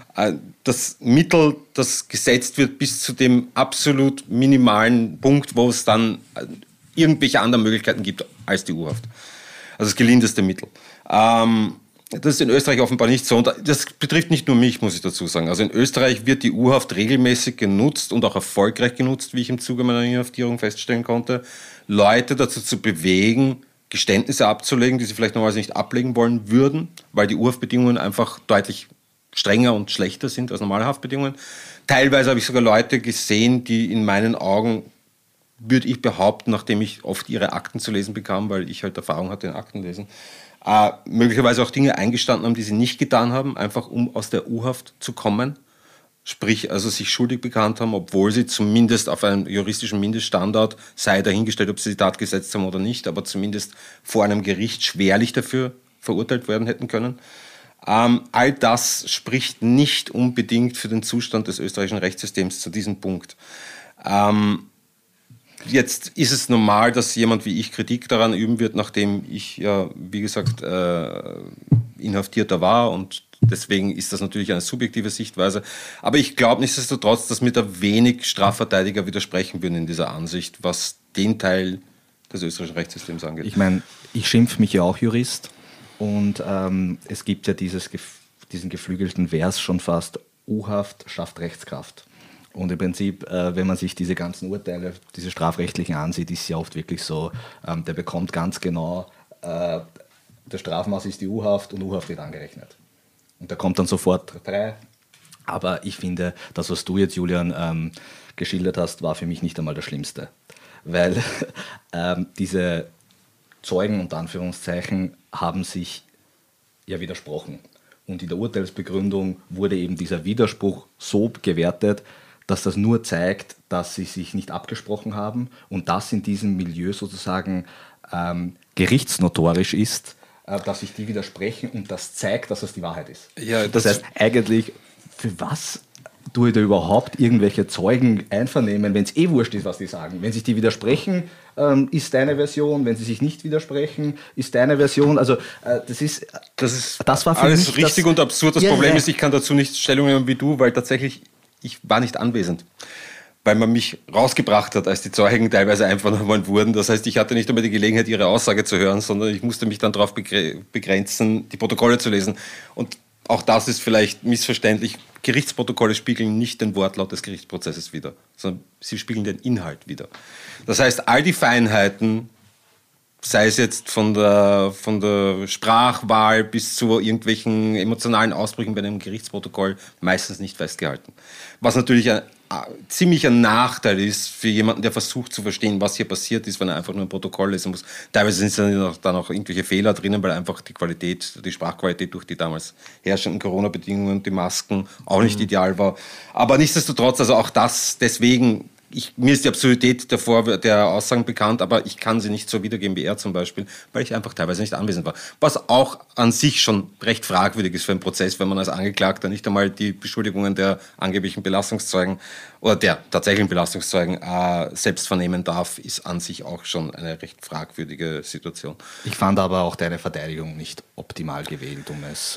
das Mittel, das gesetzt wird bis zu dem absolut minimalen Punkt, wo es dann irgendwelche anderen Möglichkeiten gibt als die U-Haft. Also das gelindeste Mittel. Das ist in Österreich offenbar nicht so. Und das betrifft nicht nur mich, muss ich dazu sagen. Also in Österreich wird die U-Haft regelmäßig genutzt und auch erfolgreich genutzt, wie ich im Zuge meiner Inhaftierung feststellen konnte, Leute dazu zu bewegen, Geständnisse abzulegen, die sie vielleicht normalerweise nicht ablegen wollen würden, weil die U-Haftbedingungen einfach deutlich strenger und schlechter sind als normale Haftbedingungen. Teilweise habe ich sogar Leute gesehen, die in meinen Augen, würde ich behaupten, nachdem ich oft ihre Akten zu lesen bekam, weil ich halt Erfahrung hatte in Aktenlesen, möglicherweise auch Dinge eingestanden haben, die sie nicht getan haben, einfach um aus der U-Haft zu kommen. Sprich, also sich schuldig bekannt haben, obwohl sie zumindest auf einen juristischen Mindeststandard, sei dahingestellt, ob sie die Tat gesetzt haben oder nicht, aber zumindest vor einem Gericht schwerlich dafür verurteilt werden hätten können. All das spricht nicht unbedingt für den Zustand des österreichischen Rechtssystems zu diesem Punkt. Jetzt ist es normal, dass jemand wie ich Kritik daran üben wird, nachdem ich ja, wie gesagt, Inhaftierter war und deswegen ist das natürlich eine subjektive Sichtweise. Aber ich glaube nichtsdestotrotz, dass mir da wenig Strafverteidiger widersprechen würden in dieser Ansicht, was den Teil des österreichischen Rechtssystems angeht. Ich meine, ich schimpfe mich ja auch Jurist und es gibt ja diesen geflügelten Vers schon fast, U-Haft schafft Rechtskraft. Und im Prinzip, wenn man sich diese ganzen Urteile, diese strafrechtlichen ansieht, ist es ja oft wirklich so, der bekommt ganz genau, der Strafmaß ist die U-Haft und U-Haft wird angerechnet. Und da kommt dann sofort 3. Aber ich finde, das, was du jetzt, Julian, geschildert hast, war für mich nicht einmal das Schlimmste. Weil diese Zeugen, unter Anführungszeichen, haben sich ja widersprochen. Und in der Urteilsbegründung wurde eben dieser Widerspruch so gewertet, dass das nur zeigt, dass sie sich nicht abgesprochen haben und das in diesem Milieu sozusagen gerichtsnotorisch ist, dass sich die widersprechen und das zeigt, dass das die Wahrheit ist. Ja, das heißt eigentlich, für was tue ich da überhaupt irgendwelche Zeugen einvernehmen, wenn es wurscht ist, was die sagen? Wenn sich die widersprechen, ist deine Version, wenn sie sich nicht widersprechen, ist deine Version. Also das war für alles mich richtig und absurd. Das Problem ist, ich kann dazu nicht Stellung nehmen wie du, weil tatsächlich ich war nicht anwesend, weil man mich rausgebracht hat, als die Zeugen teilweise einvernommen wurden. Das heißt, ich hatte nicht einmal die Gelegenheit, ihre Aussage zu hören, sondern ich musste mich dann darauf begrenzen, die Protokolle zu lesen. Und auch das ist vielleicht missverständlich. Gerichtsprotokolle spiegeln nicht den Wortlaut des Gerichtsprozesses wider, sondern sie spiegeln den Inhalt wider. Das heißt, all die Feinheiten sei es jetzt von der Sprachwahl bis zu irgendwelchen emotionalen Ausbrüchen bei einem Gerichtsprotokoll, meistens nicht festgehalten. Was natürlich ein ziemlicher Nachteil ist für jemanden, der versucht zu verstehen, was hier passiert ist, wenn er einfach nur ein Protokoll lesen muss. Teilweise sind da noch irgendwelche Fehler drinnen, weil einfach die Sprachqualität durch die damals herrschenden Corona-Bedingungen, die Masken auch nicht ideal war. Aber nichtsdestotrotz, also auch das, deswegen, mir ist die Absurdität der Aussagen bekannt, aber ich kann sie nicht so wiedergeben wie er zum Beispiel, weil ich einfach teilweise nicht anwesend war. Was auch an sich schon recht fragwürdig ist für einen Prozess, wenn man als Angeklagter nicht einmal die Beschuldigungen der angeblichen Belastungszeugen oder der tatsächlichen Belastungszeugen selbst vernehmen darf, ist an sich auch schon eine recht fragwürdige Situation. Ich fand aber auch deine Verteidigung nicht optimal gewählt,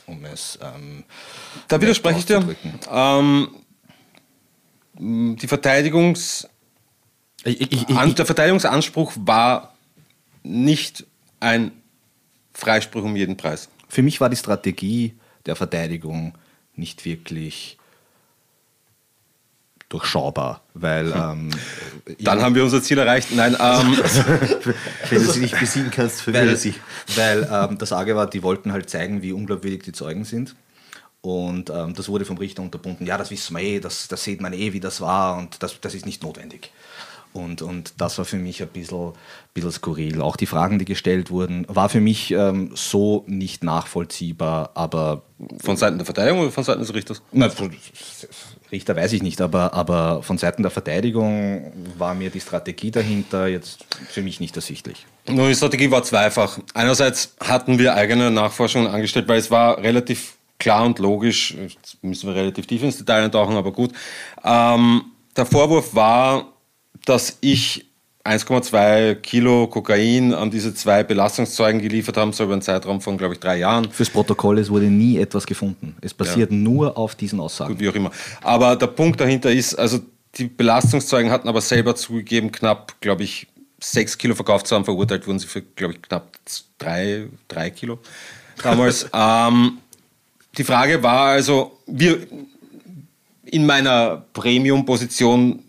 da widerspreche ich dir. Der Verteidigungsanspruch war nicht ein Freispruch um jeden Preis. Für mich war die Strategie der Verteidigung nicht wirklich durchschaubar, weil dann haben wir unser Ziel erreicht. Nein, wenn du sie nicht besiegen kannst, verwirre sie. Weil das Arge war, die wollten halt zeigen, wie unglaubwürdig die Zeugen sind. Und das wurde vom Richter unterbunden. Ja, das wissen wir eh, das sieht man eh, wie das war und das ist nicht notwendig. Und das war für mich ein bisschen skurril. Auch die Fragen, die gestellt wurden, war für mich so nicht nachvollziehbar, aber... Von Seiten der Verteidigung oder von Seiten des Richters? Na, Richter weiß ich nicht, aber von Seiten der Verteidigung war mir die Strategie dahinter jetzt für mich nicht ersichtlich. Nun, die Strategie war zweifach. Einerseits hatten wir eigene Nachforschungen angestellt, weil es war relativ klar und logisch, jetzt müssen wir relativ tief ins Detail eintauchen, aber gut. Der Vorwurf war, dass ich 1,2 Kilo Kokain an diese 2 Belastungszeugen geliefert haben soll über einen Zeitraum von, glaube ich, 3 Jahren. Fürs Protokoll, es wurde nie etwas gefunden. Es basiert nur auf diesen Aussagen. Gut, wie auch immer. Aber der Punkt dahinter ist, also die Belastungszeugen hatten aber selber zugegeben, knapp, glaube ich, 6 Kilo verkauft zu haben. Verurteilt wurden sie für, glaube ich, knapp 3 Kilo damals. Die Frage war also, wir in meiner Premium-Position,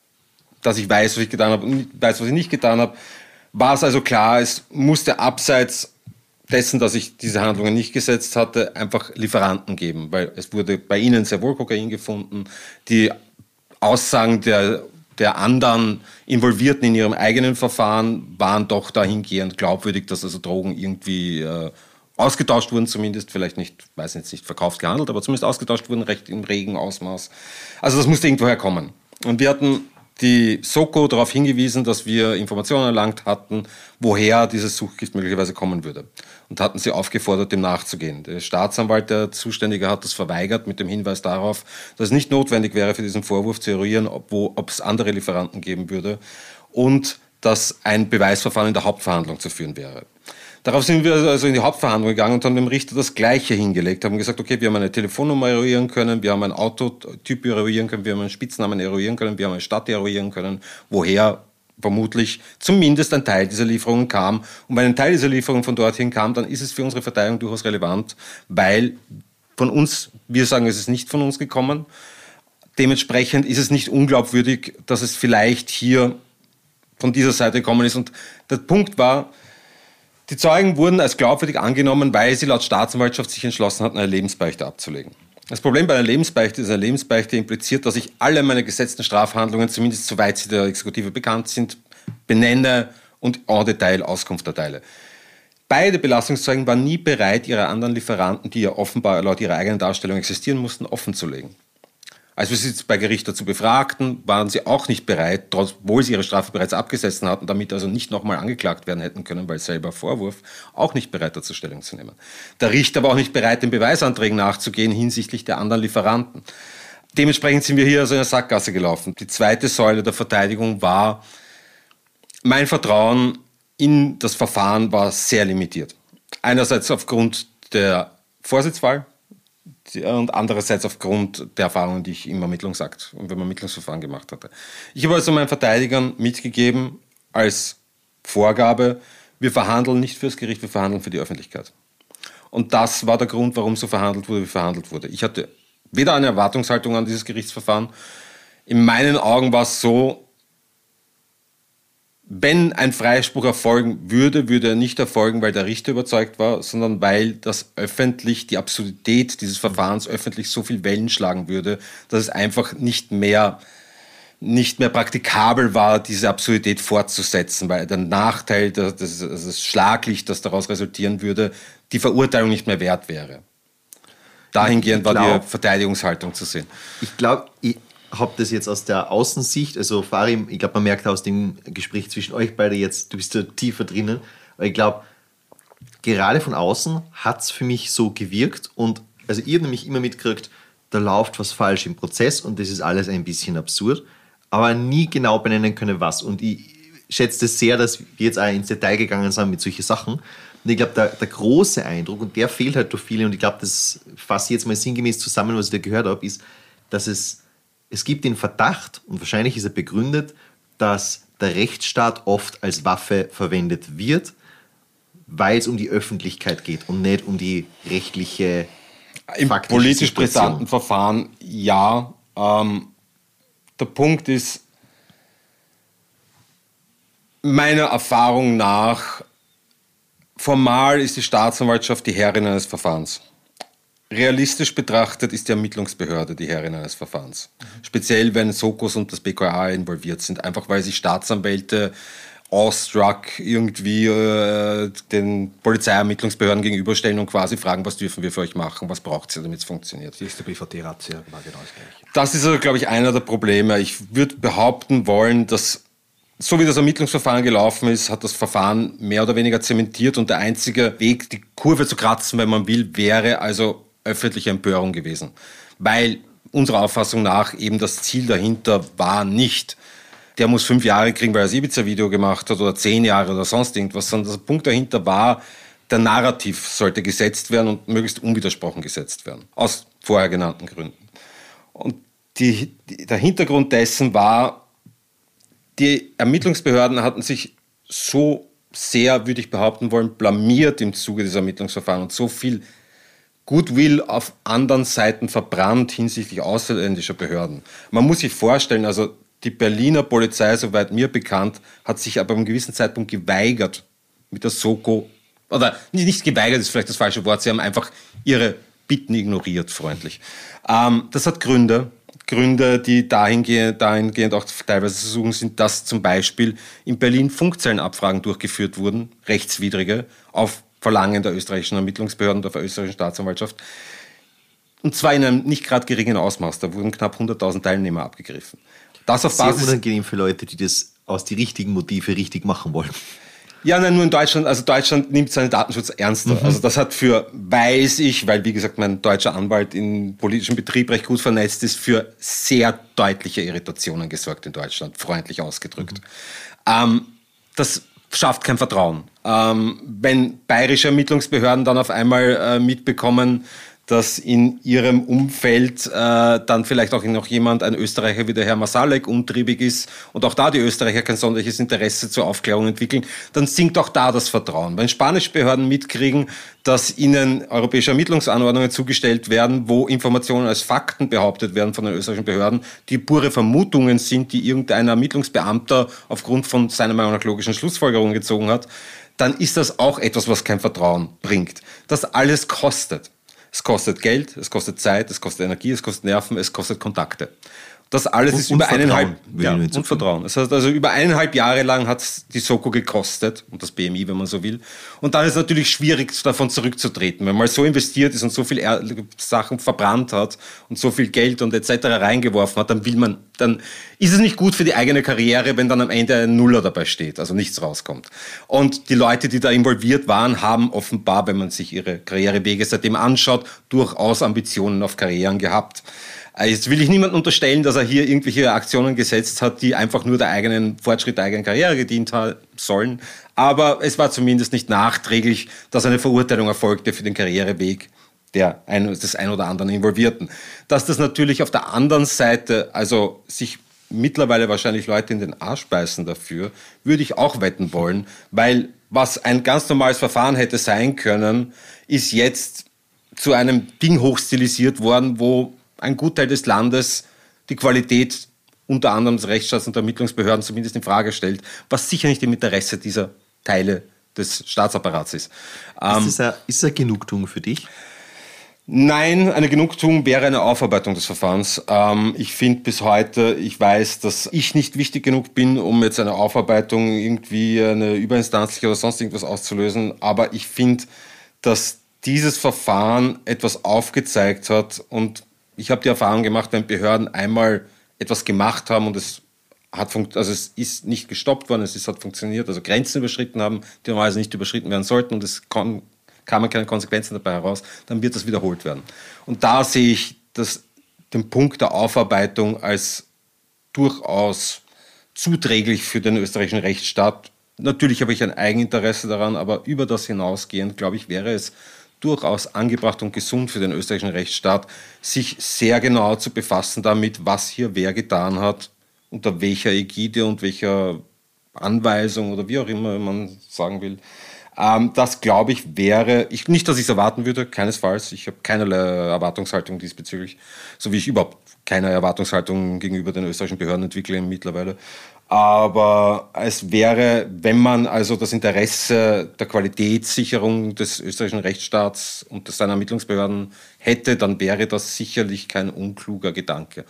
dass ich weiß, was ich getan habe und weiß, was ich nicht getan habe, war es also klar, es musste abseits dessen, dass ich diese Handlungen nicht gesetzt hatte, einfach Lieferanten geben, weil es wurde bei ihnen sehr wohl Kokain gefunden. Die Aussagen der anderen Involvierten in ihrem eigenen Verfahren waren doch dahingehend glaubwürdig, dass also Drogen irgendwie ausgetauscht wurden, zumindest, vielleicht nicht, weiß jetzt nicht, verkauft, gehandelt, aber zumindest ausgetauscht wurden, recht im regen Ausmaß. Also das musste irgendwoher kommen. Und wir hatten die Soko darauf hingewiesen, dass wir Informationen erlangt hatten, woher dieses Suchgift möglicherweise kommen würde. Und hatten sie aufgefordert, dem nachzugehen. Der Staatsanwalt, der Zuständige, hat das verweigert mit dem Hinweis darauf, dass es nicht notwendig wäre, für diesen Vorwurf zu eruieren, ob es andere Lieferanten geben würde und dass ein Beweisverfahren in der Hauptverhandlung zu führen wäre. Darauf sind wir also in die Hauptverhandlung gegangen und haben dem Richter das Gleiche hingelegt, haben gesagt, okay, wir haben eine Telefonnummer eruieren können, wir haben einen Autotyp eruieren können, wir haben einen Spitznamen eruieren können, wir haben eine Stadt eruieren können, woher vermutlich zumindest ein Teil dieser Lieferungen kam. Und wenn ein Teil dieser Lieferungen von dorthin kam, dann ist es für unsere Verteidigung durchaus relevant, weil von uns, wir sagen, es ist nicht von uns gekommen. Dementsprechend ist es nicht unglaubwürdig, dass es vielleicht hier von dieser Seite gekommen ist. Und der Punkt war, die Zeugen wurden als glaubwürdig angenommen, weil sie laut Staatsanwaltschaft sich entschlossen hatten, eine Lebensbeichte abzulegen. Das Problem bei einer Lebensbeichte ist, eine Lebensbeichte impliziert, dass ich alle meine gesetzten Strafhandlungen, zumindest soweit sie der Exekutive bekannt sind, benenne und en Detail Auskunft erteile. Beide Belastungszeugen waren nie bereit, ihre anderen Lieferanten, die ja offenbar laut ihrer eigenen Darstellung existieren mussten, offenzulegen. Als wir sie bei Gericht dazu befragten, waren sie auch nicht bereit, obwohl sie ihre Strafe bereits abgesessen hatten, damit also nicht nochmal angeklagt werden hätten können, weil selber Vorwurf, auch nicht bereit dazu Stellung zu nehmen. Der Richter war auch nicht bereit, den Beweisanträgen nachzugehen hinsichtlich der anderen Lieferanten. Dementsprechend sind wir hier also in der Sackgasse gelaufen. Die zweite Säule der Verteidigung war, mein Vertrauen in das Verfahren war sehr limitiert. Einerseits aufgrund der Vorsitzwahl, und andererseits aufgrund der Erfahrungen, die ich im Ermittlungsakt und beim Ermittlungsverfahren gemacht hatte. Ich habe also meinen Verteidigern mitgegeben als Vorgabe, wir verhandeln nicht fürs Gericht, wir verhandeln für die Öffentlichkeit. Und das war der Grund, warum so verhandelt wurde, wie verhandelt wurde. Ich hatte weder eine Erwartungshaltung an dieses Gerichtsverfahren. In meinen Augen war es so, wenn ein Freispruch erfolgen würde, würde er nicht erfolgen, weil der Richter überzeugt war, sondern weil das öffentlich, die Absurdität dieses Verfahrens öffentlich so viel Wellen schlagen würde, dass es einfach nicht mehr praktikabel war, diese Absurdität fortzusetzen, weil der Nachteil, das Schlaglicht, das daraus resultieren würde, die Verurteilung nicht mehr wert wäre. Dahingehend war die Verteidigungshaltung zu sehen. Ich glaube, ich habe das jetzt aus der Außensicht, also Farim, ich glaube, man merkt aus dem Gespräch zwischen euch beide jetzt, du bist da tiefer drinnen, aber ich glaube, gerade von außen hat es für mich so gewirkt und also ihr habt nämlich immer mitgekriegt, da läuft was falsch im Prozess und das ist alles ein bisschen absurd, aber nie genau benennen können, was. Und ich schätze das sehr, dass wir jetzt auch ins Detail gegangen sind mit solchen Sachen. Und ich glaube, der große Eindruck, und der fehlt halt durch viele, und ich glaube, das fasse ich jetzt mal sinngemäß zusammen, was ich da gehört habe, ist, dass es gibt den Verdacht, und wahrscheinlich ist er begründet, dass der Rechtsstaat oft als Waffe verwendet wird, weil es um die Öffentlichkeit geht und nicht um die rechtliche, im politisch brisanten Verfahren, ja. Der Punkt ist, meiner Erfahrung nach, formal ist die Staatsanwaltschaft die Herrin eines Verfahrens. Realistisch betrachtet ist die Ermittlungsbehörde die Herrin eines Verfahrens. Speziell, wenn Sokos und das BKA involviert sind, einfach weil sich Staatsanwälte awestruck irgendwie den Polizeiermittlungsbehörden gegenüberstellen und quasi fragen, was dürfen wir für euch machen, was braucht ihr, damit es funktioniert. Die ist der BVT-Razzia, war genau das Gleiche. Das ist also, glaube ich, einer der Probleme. Ich würde behaupten wollen, dass so wie das Ermittlungsverfahren gelaufen ist, hat das Verfahren mehr oder weniger zementiert und der einzige Weg, die Kurve zu kratzen, wenn man will, wäre also öffentliche Empörung gewesen. Weil unserer Auffassung nach eben das Ziel dahinter war nicht, der muss 5 Jahre kriegen, weil er das Ibiza-Video gemacht hat oder 10 Jahre oder sonst irgendwas, sondern der Punkt dahinter war, der Narrativ sollte gesetzt werden und möglichst unwidersprochen gesetzt werden. Aus vorher genannten Gründen. Und der Hintergrund dessen war, die Ermittlungsbehörden hatten sich so sehr, würde ich behaupten wollen, blamiert im Zuge dieser Ermittlungsverfahren und so viel Goodwill auf anderen Seiten verbrannt hinsichtlich ausländischer Behörden. Man muss sich vorstellen, also die Berliner Polizei, soweit mir bekannt, hat sich aber einem gewissen Zeitpunkt geweigert, mit der Soko, oder nicht geweigert, ist vielleicht das falsche Wort, sie haben einfach ihre Bitten ignoriert, freundlich. Das hat Gründe, die dahingehend auch teilweise zu suchen sind, dass zum Beispiel in Berlin Funkzellenabfragen durchgeführt wurden, rechtswidrige, auf Verlangen der österreichischen Ermittlungsbehörden und der österreichischen Staatsanwaltschaft. Und zwar in einem nicht gerade geringen Ausmaß. Da wurden knapp 100.000 Teilnehmer abgegriffen. Das auf Basis sehr unangenehm für Leute, die das aus die richtigen Motive richtig machen wollen. Ja, nein, nur in Deutschland. Also Deutschland nimmt seinen Datenschutz ernster. Also das hat weiß ich, weil wie gesagt mein deutscher Anwalt im politischen Betrieb recht gut vernetzt ist, für sehr deutliche Irritationen gesorgt in Deutschland, freundlich ausgedrückt. Das schafft kein Vertrauen. Wenn bayerische Ermittlungsbehörden dann auf einmal mitbekommen, dass in ihrem Umfeld dann vielleicht auch noch jemand, ein Österreicher wie der Herr Masalek, untriebig ist und auch da die Österreicher kein sonderliches Interesse zur Aufklärung entwickeln, dann sinkt auch da das Vertrauen. Wenn spanische Behörden mitkriegen, dass ihnen europäische Ermittlungsanordnungen zugestellt werden, wo Informationen als Fakten behauptet werden von den österreichischen Behörden, die pure Vermutungen sind, die irgendein Ermittlungsbeamter aufgrund von seiner Meinung nach logischen Schlussfolgerungen gezogen hat, dann ist das auch etwas, was kein Vertrauen bringt. Das alles kostet. Es kostet Geld, es kostet Zeit, es kostet Energie, es kostet Nerven, es kostet Kontakte. Das alles ist über und Vertrauen. Das heißt also, über 1,5 Jahre lang hat die Soko gekostet und das BMI, wenn man so will. Und dann ist es natürlich schwierig, davon zurückzutreten. Wenn man so investiert ist und so viel Sachen verbrannt hat und so viel Geld und etc. reingeworfen hat, dann ist es nicht gut für die eigene Karriere, wenn dann am Ende ein Nuller dabei steht, also nichts rauskommt. Und die Leute, die da involviert waren, haben offenbar, wenn man sich ihre Karrierewege seitdem anschaut, durchaus Ambitionen auf Karrieren gehabt. Jetzt will ich niemandem unterstellen, dass er hier irgendwelche Aktionen gesetzt hat, die einfach nur der eigenen Fortschritt der eigenen Karriere gedient sollen. Aber es war zumindest nicht nachträglich, dass eine Verurteilung erfolgte für den Karriereweg des ein oder anderen Involvierten. Dass das natürlich auf der anderen Seite, also sich mittlerweile wahrscheinlich Leute in den Arsch beißen dafür, würde ich auch wetten wollen, weil was ein ganz normales Verfahren hätte sein können, ist jetzt zu einem Ding hochstilisiert worden, wo ein Gutteil des Landes die Qualität unter anderem des Rechtsstaats und der Ermittlungsbehörden zumindest in Frage stellt, was sicher nicht im Interesse dieser Teile des Staatsapparats ist. Ist das eine Genugtuung für dich? Nein, eine Genugtuung wäre eine Aufarbeitung des Verfahrens. Ich finde bis heute, ich weiß, dass ich nicht wichtig genug bin, um jetzt eine Aufarbeitung irgendwie eine überinstanzliche oder sonst irgendwas auszulösen. Aber ich finde, dass dieses Verfahren etwas aufgezeigt hat. Und ich habe die Erfahrung gemacht, wenn Behörden einmal etwas gemacht haben und es ist nicht gestoppt worden, es hat funktioniert, also Grenzen überschritten haben, die normalerweise nicht überschritten werden sollten und es kamen keine Konsequenzen dabei heraus, dann wird das wiederholt werden. Und da sehe ich den Punkt der Aufarbeitung als durchaus zuträglich für den österreichischen Rechtsstaat. Natürlich habe ich ein Eigeninteresse daran, aber über das hinausgehend, glaube ich, wäre es durchaus angebracht und gesund für den österreichischen Rechtsstaat, sich sehr genau zu befassen damit, was hier wer getan hat, unter welcher Ägide und welcher Anweisung oder wie auch immer man sagen will. Das, glaube ich, nicht, dass ich es erwarten würde, keinesfalls. Ich habe keinerlei Erwartungshaltung diesbezüglich, so wie ich überhaupt keine Erwartungshaltung gegenüber den österreichischen Behörden entwickle mittlerweile. Aber es wäre, wenn man also das Interesse der Qualitätssicherung des österreichischen Rechtsstaats und seiner Ermittlungsbehörden hätte, dann wäre das sicherlich kein unkluger Gedanke.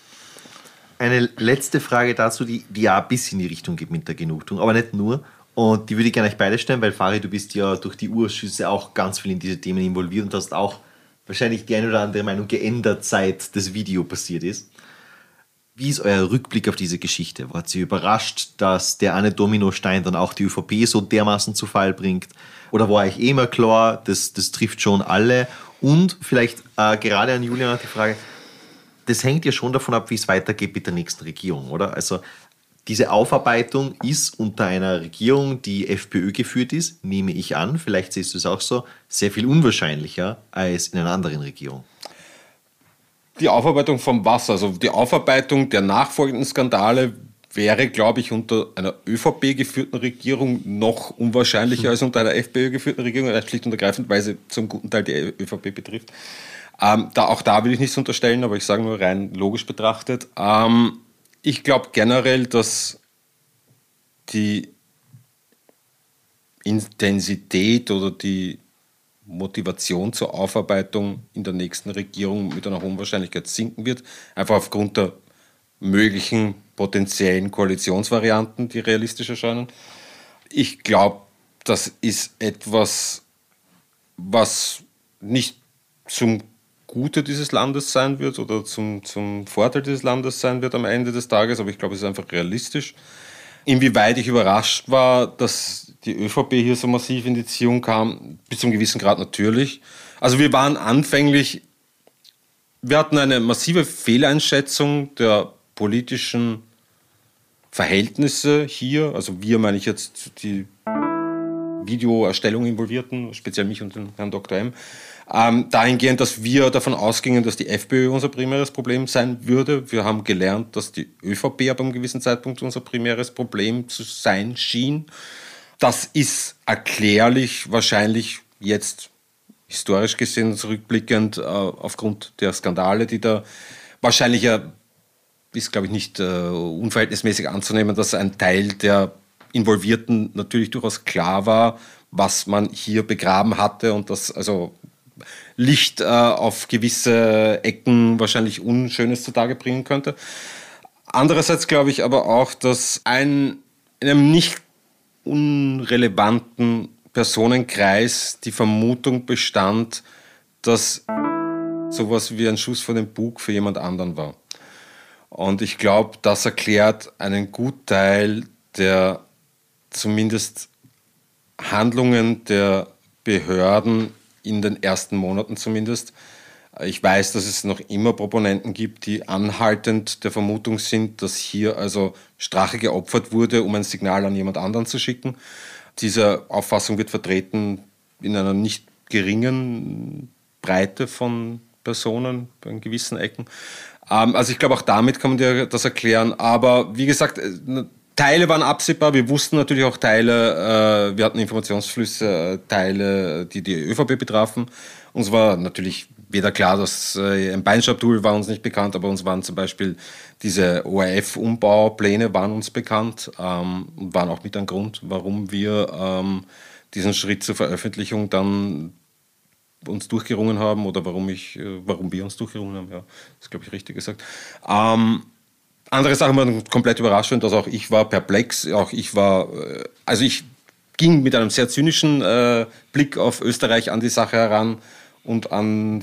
Eine letzte Frage dazu, die ja ein bisschen in die Richtung geht mit der Genugtuung, aber nicht nur. Und die würde ich gerne euch beide stellen, weil Fari, du bist ja durch die Urschüsse auch ganz viel in diese Themen involviert und hast auch wahrscheinlich die eine oder andere Meinung geändert, seit das Video passiert ist. Wie ist euer Rückblick auf diese Geschichte? Wart ihr überrascht, dass der eine Dominostein dann auch die ÖVP so dermaßen zu Fall bringt? Oder war euch immer klar, das trifft schon alle? Und vielleicht gerade an Julian die Frage, das hängt ja schon davon ab, wie es weitergeht mit der nächsten Regierung, oder? Also diese Aufarbeitung ist unter einer Regierung, die FPÖ geführt ist, nehme ich an, vielleicht siehst du es auch so, sehr viel unwahrscheinlicher als in einer anderen Regierung. Die Aufarbeitung vom was? Also die Aufarbeitung der nachfolgenden Skandale wäre, glaube ich, unter einer ÖVP geführten Regierung noch unwahrscheinlicher als unter einer FPÖ geführten Regierung, schlicht und ergreifend, weil sie zum guten Teil die ÖVP betrifft. Auch da will ich nichts unterstellen, aber ich sage nur rein logisch betrachtet. Ich glaube generell, dass die Intensität oder die Motivation zur Aufarbeitung in der nächsten Regierung mit einer hohen Wahrscheinlichkeit sinken wird, einfach aufgrund der möglichen potenziellen Koalitionsvarianten, die realistisch erscheinen. Ich glaube, das ist etwas, was nicht zum Gute dieses Landes sein wird oder zum Vorteil dieses Landes sein wird am Ende des Tages, aber ich glaube, es ist einfach realistisch. Inwieweit ich überrascht war, dass die ÖVP hier so massiv in die Ziehung kam, bis zum gewissen Grad natürlich. Also wir hatten eine massive Fehleinschätzung der politischen Verhältnisse hier, also wir meine ich jetzt die Videoerstellung Involvierten, speziell mich und den Herrn Dr. M., dahingehend, dass wir davon ausgingen, dass die FPÖ unser primäres Problem sein würde. Wir haben gelernt, dass die ÖVP ab einem gewissen Zeitpunkt unser primäres Problem zu sein schien. Das ist erklärlich, wahrscheinlich jetzt historisch gesehen, zurückblickend, aufgrund der Skandale, die da wahrscheinlich ist, glaube ich, nicht unverhältnismäßig anzunehmen, dass ein Teil der Involvierten natürlich durchaus klar war, was man hier begraben hatte und dass also Licht auf gewisse Ecken wahrscheinlich Unschönes zutage bringen könnte. Andererseits glaube ich aber auch, dass in einem nicht unrelevanten Personenkreis die Vermutung bestand, dass sowas wie ein Schuss vor den Bug für jemand anderen war. Und ich glaube, das erklärt einen Gutteil der zumindest Handlungen der Behörden in den ersten Monaten zumindest. Ich weiß, dass es noch immer Proponenten gibt, die anhaltend der Vermutung sind, dass hier also Strache geopfert wurde, um ein Signal an jemand anderen zu schicken. Diese Auffassung wird vertreten in einer nicht geringen Breite von Personen in gewissen Ecken. Also ich glaube, auch damit kann man das erklären. Aber wie gesagt, Teile waren absehbar, wir wussten natürlich auch wir hatten Informationsflüsse, Teile, die die ÖVP betrafen. Uns war natürlich weder klar, dass ein Beinschab-Tool war uns nicht bekannt, aber uns waren zum Beispiel diese ORF-Umbaupläne waren uns bekannt und waren auch mit ein Grund, warum wir diesen Schritt zur Veröffentlichung dann uns durchgerungen haben oder warum wir uns durchgerungen haben. Ja, das ist, glaube ich, richtig gesagt. Andere Sachen waren komplett überraschend, also auch ich war perplex, ich ging mit einem sehr zynischen Blick auf Österreich an die Sache heran und an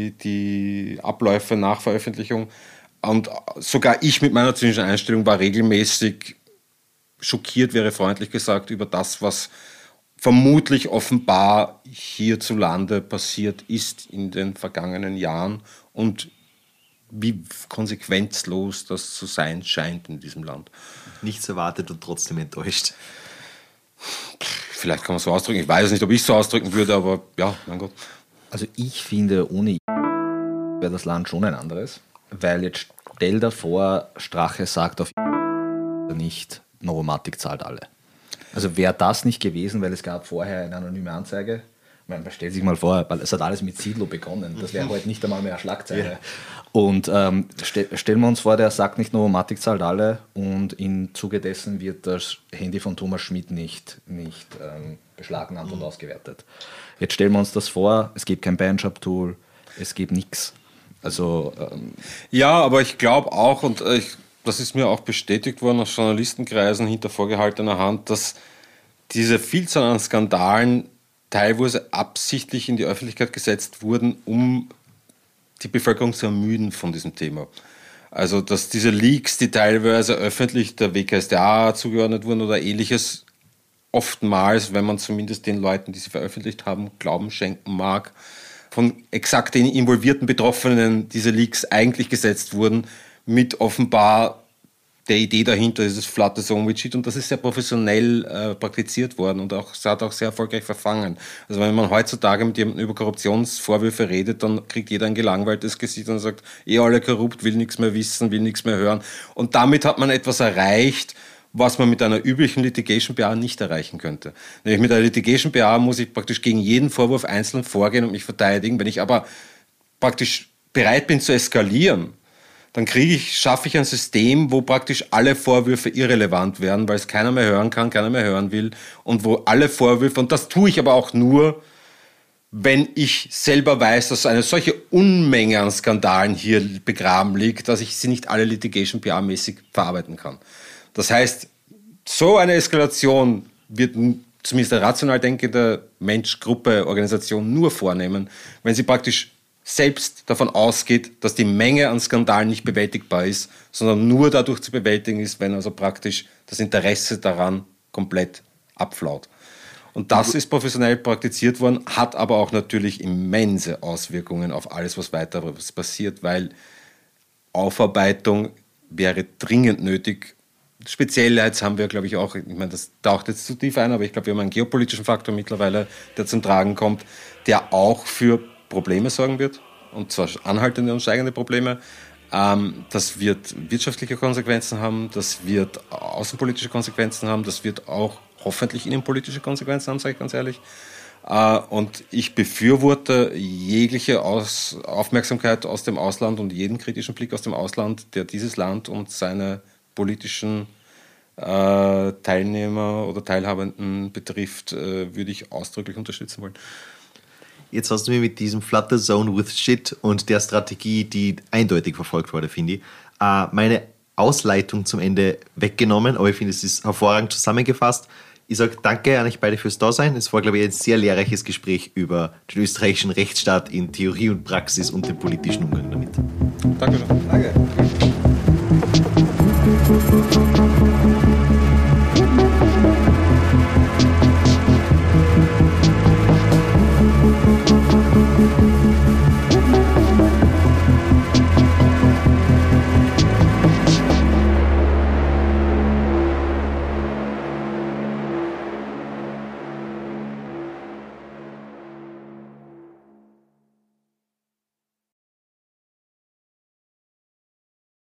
die Abläufe nach Veröffentlichung. Und sogar ich mit meiner zynischen Einstellung war regelmäßig schockiert, wäre freundlich gesagt, über das, was vermutlich offenbar hierzulande passiert ist in den vergangenen Jahren und wie konsequenzlos das zu sein scheint in diesem Land. Nichts erwartet und trotzdem enttäuscht. Vielleicht kann man es so ausdrücken. Ich weiß nicht, ob ich es so ausdrücken würde, aber ja, mein Gott. Also ich finde, ohne wäre das Land schon ein anderes, weil jetzt stell dir vor, Strache sagt auf nicht, Novomatic zahlt alle. Also wäre das nicht gewesen, weil es gab vorher eine anonyme Anzeige. Man stellt sich mal vor, weil es hat alles mit Sidlo begonnen. Das wäre heute nicht einmal mehr eine Schlagzeile. Yeah. Und stellen wir uns vor, der sagt nicht, Novomatic zahlt alle und im Zuge dessen wird das Handy von Thomas Schmidt nicht beschlagnahmt und ausgewertet. Jetzt stellen wir uns das vor, es gibt kein Beinschab-Tool, es gibt nichts. Also, ja, aber ich glaube auch, und das ist mir auch bestätigt worden aus Journalistenkreisen hinter vorgehaltener Hand, dass diese Vielzahl an Skandalen teilweise absichtlich in die Öffentlichkeit gesetzt wurden, um die Bevölkerung zu ermüden von diesem Thema. Also, dass diese Leaks, die teilweise öffentlich der WKStA zugeordnet wurden oder ähnliches, oftmals, wenn man zumindest den Leuten, die sie veröffentlicht haben, Glauben schenken mag, von exakt den involvierten Betroffenen diese Leaks eigentlich gesetzt wurden, mit offenbar der Idee dahinter, dieses Flood the Zone with Shit, und das ist sehr professionell praktiziert worden und es hat auch sehr erfolgreich verfangen. Also wenn man heutzutage mit jemandem über Korruptionsvorwürfe redet, dann kriegt jeder ein gelangweiltes Gesicht und sagt, alle korrupt, will nichts mehr wissen, will nichts mehr hören. Und damit hat man etwas erreicht, was man mit einer üblichen Litigation BA nicht erreichen könnte. Nämlich mit einer Litigation BA muss ich praktisch gegen jeden Vorwurf einzeln vorgehen und mich verteidigen. Wenn ich aber praktisch bereit bin zu eskalieren, dann schaffe ich ein System, wo praktisch alle Vorwürfe irrelevant werden, weil es keiner mehr hören kann, keiner mehr hören will und wo alle Vorwürfe, und das tue ich aber auch nur, wenn ich selber weiß, dass eine solche Unmenge an Skandalen hier begraben liegt, dass ich sie nicht alle Litigation PA-mäßig verarbeiten kann. Das heißt, so eine Eskalation wird zumindest eine rational denkende Mensch, Gruppe, Organisation nur vornehmen, wenn sie praktisch selbst davon ausgeht, dass die Menge an Skandalen nicht bewältigbar ist, sondern nur dadurch zu bewältigen ist, wenn also praktisch das Interesse daran komplett abflaut. Und das ist professionell praktiziert worden, hat aber auch natürlich immense Auswirkungen auf alles, was weiter passiert, weil Aufarbeitung wäre dringend nötig. Speziell jetzt haben wir, glaube ich, auch, ich meine, das taucht jetzt zu tief ein, aber ich glaube, wir haben einen geopolitischen Faktor mittlerweile, der zum Tragen kommt, der auch für Probleme sorgen wird, und zwar anhaltende und steigende Probleme. Das wird wirtschaftliche Konsequenzen haben, das wird außenpolitische Konsequenzen haben, das wird auch hoffentlich innenpolitische Konsequenzen haben, sage ich ganz ehrlich. Und ich befürworte jegliche Aufmerksamkeit aus dem Ausland und jeden kritischen Blick aus dem Ausland, der dieses Land und seine politischen Teilnehmer oder Teilhabenden betrifft, würde ich ausdrücklich unterstützen wollen. Jetzt hast du mir mit diesem Flood the Zone with Shit und der Strategie, die eindeutig verfolgt wurde, finde ich, meine Ausleitung zum Ende weggenommen, aber ich finde, es ist hervorragend zusammengefasst. Ich sage danke an euch beide fürs Dasein. Es war, glaube ich, ein sehr lehrreiches Gespräch über den österreichischen Rechtsstaat in Theorie und Praxis und den politischen Umgang damit. Danke. Danke.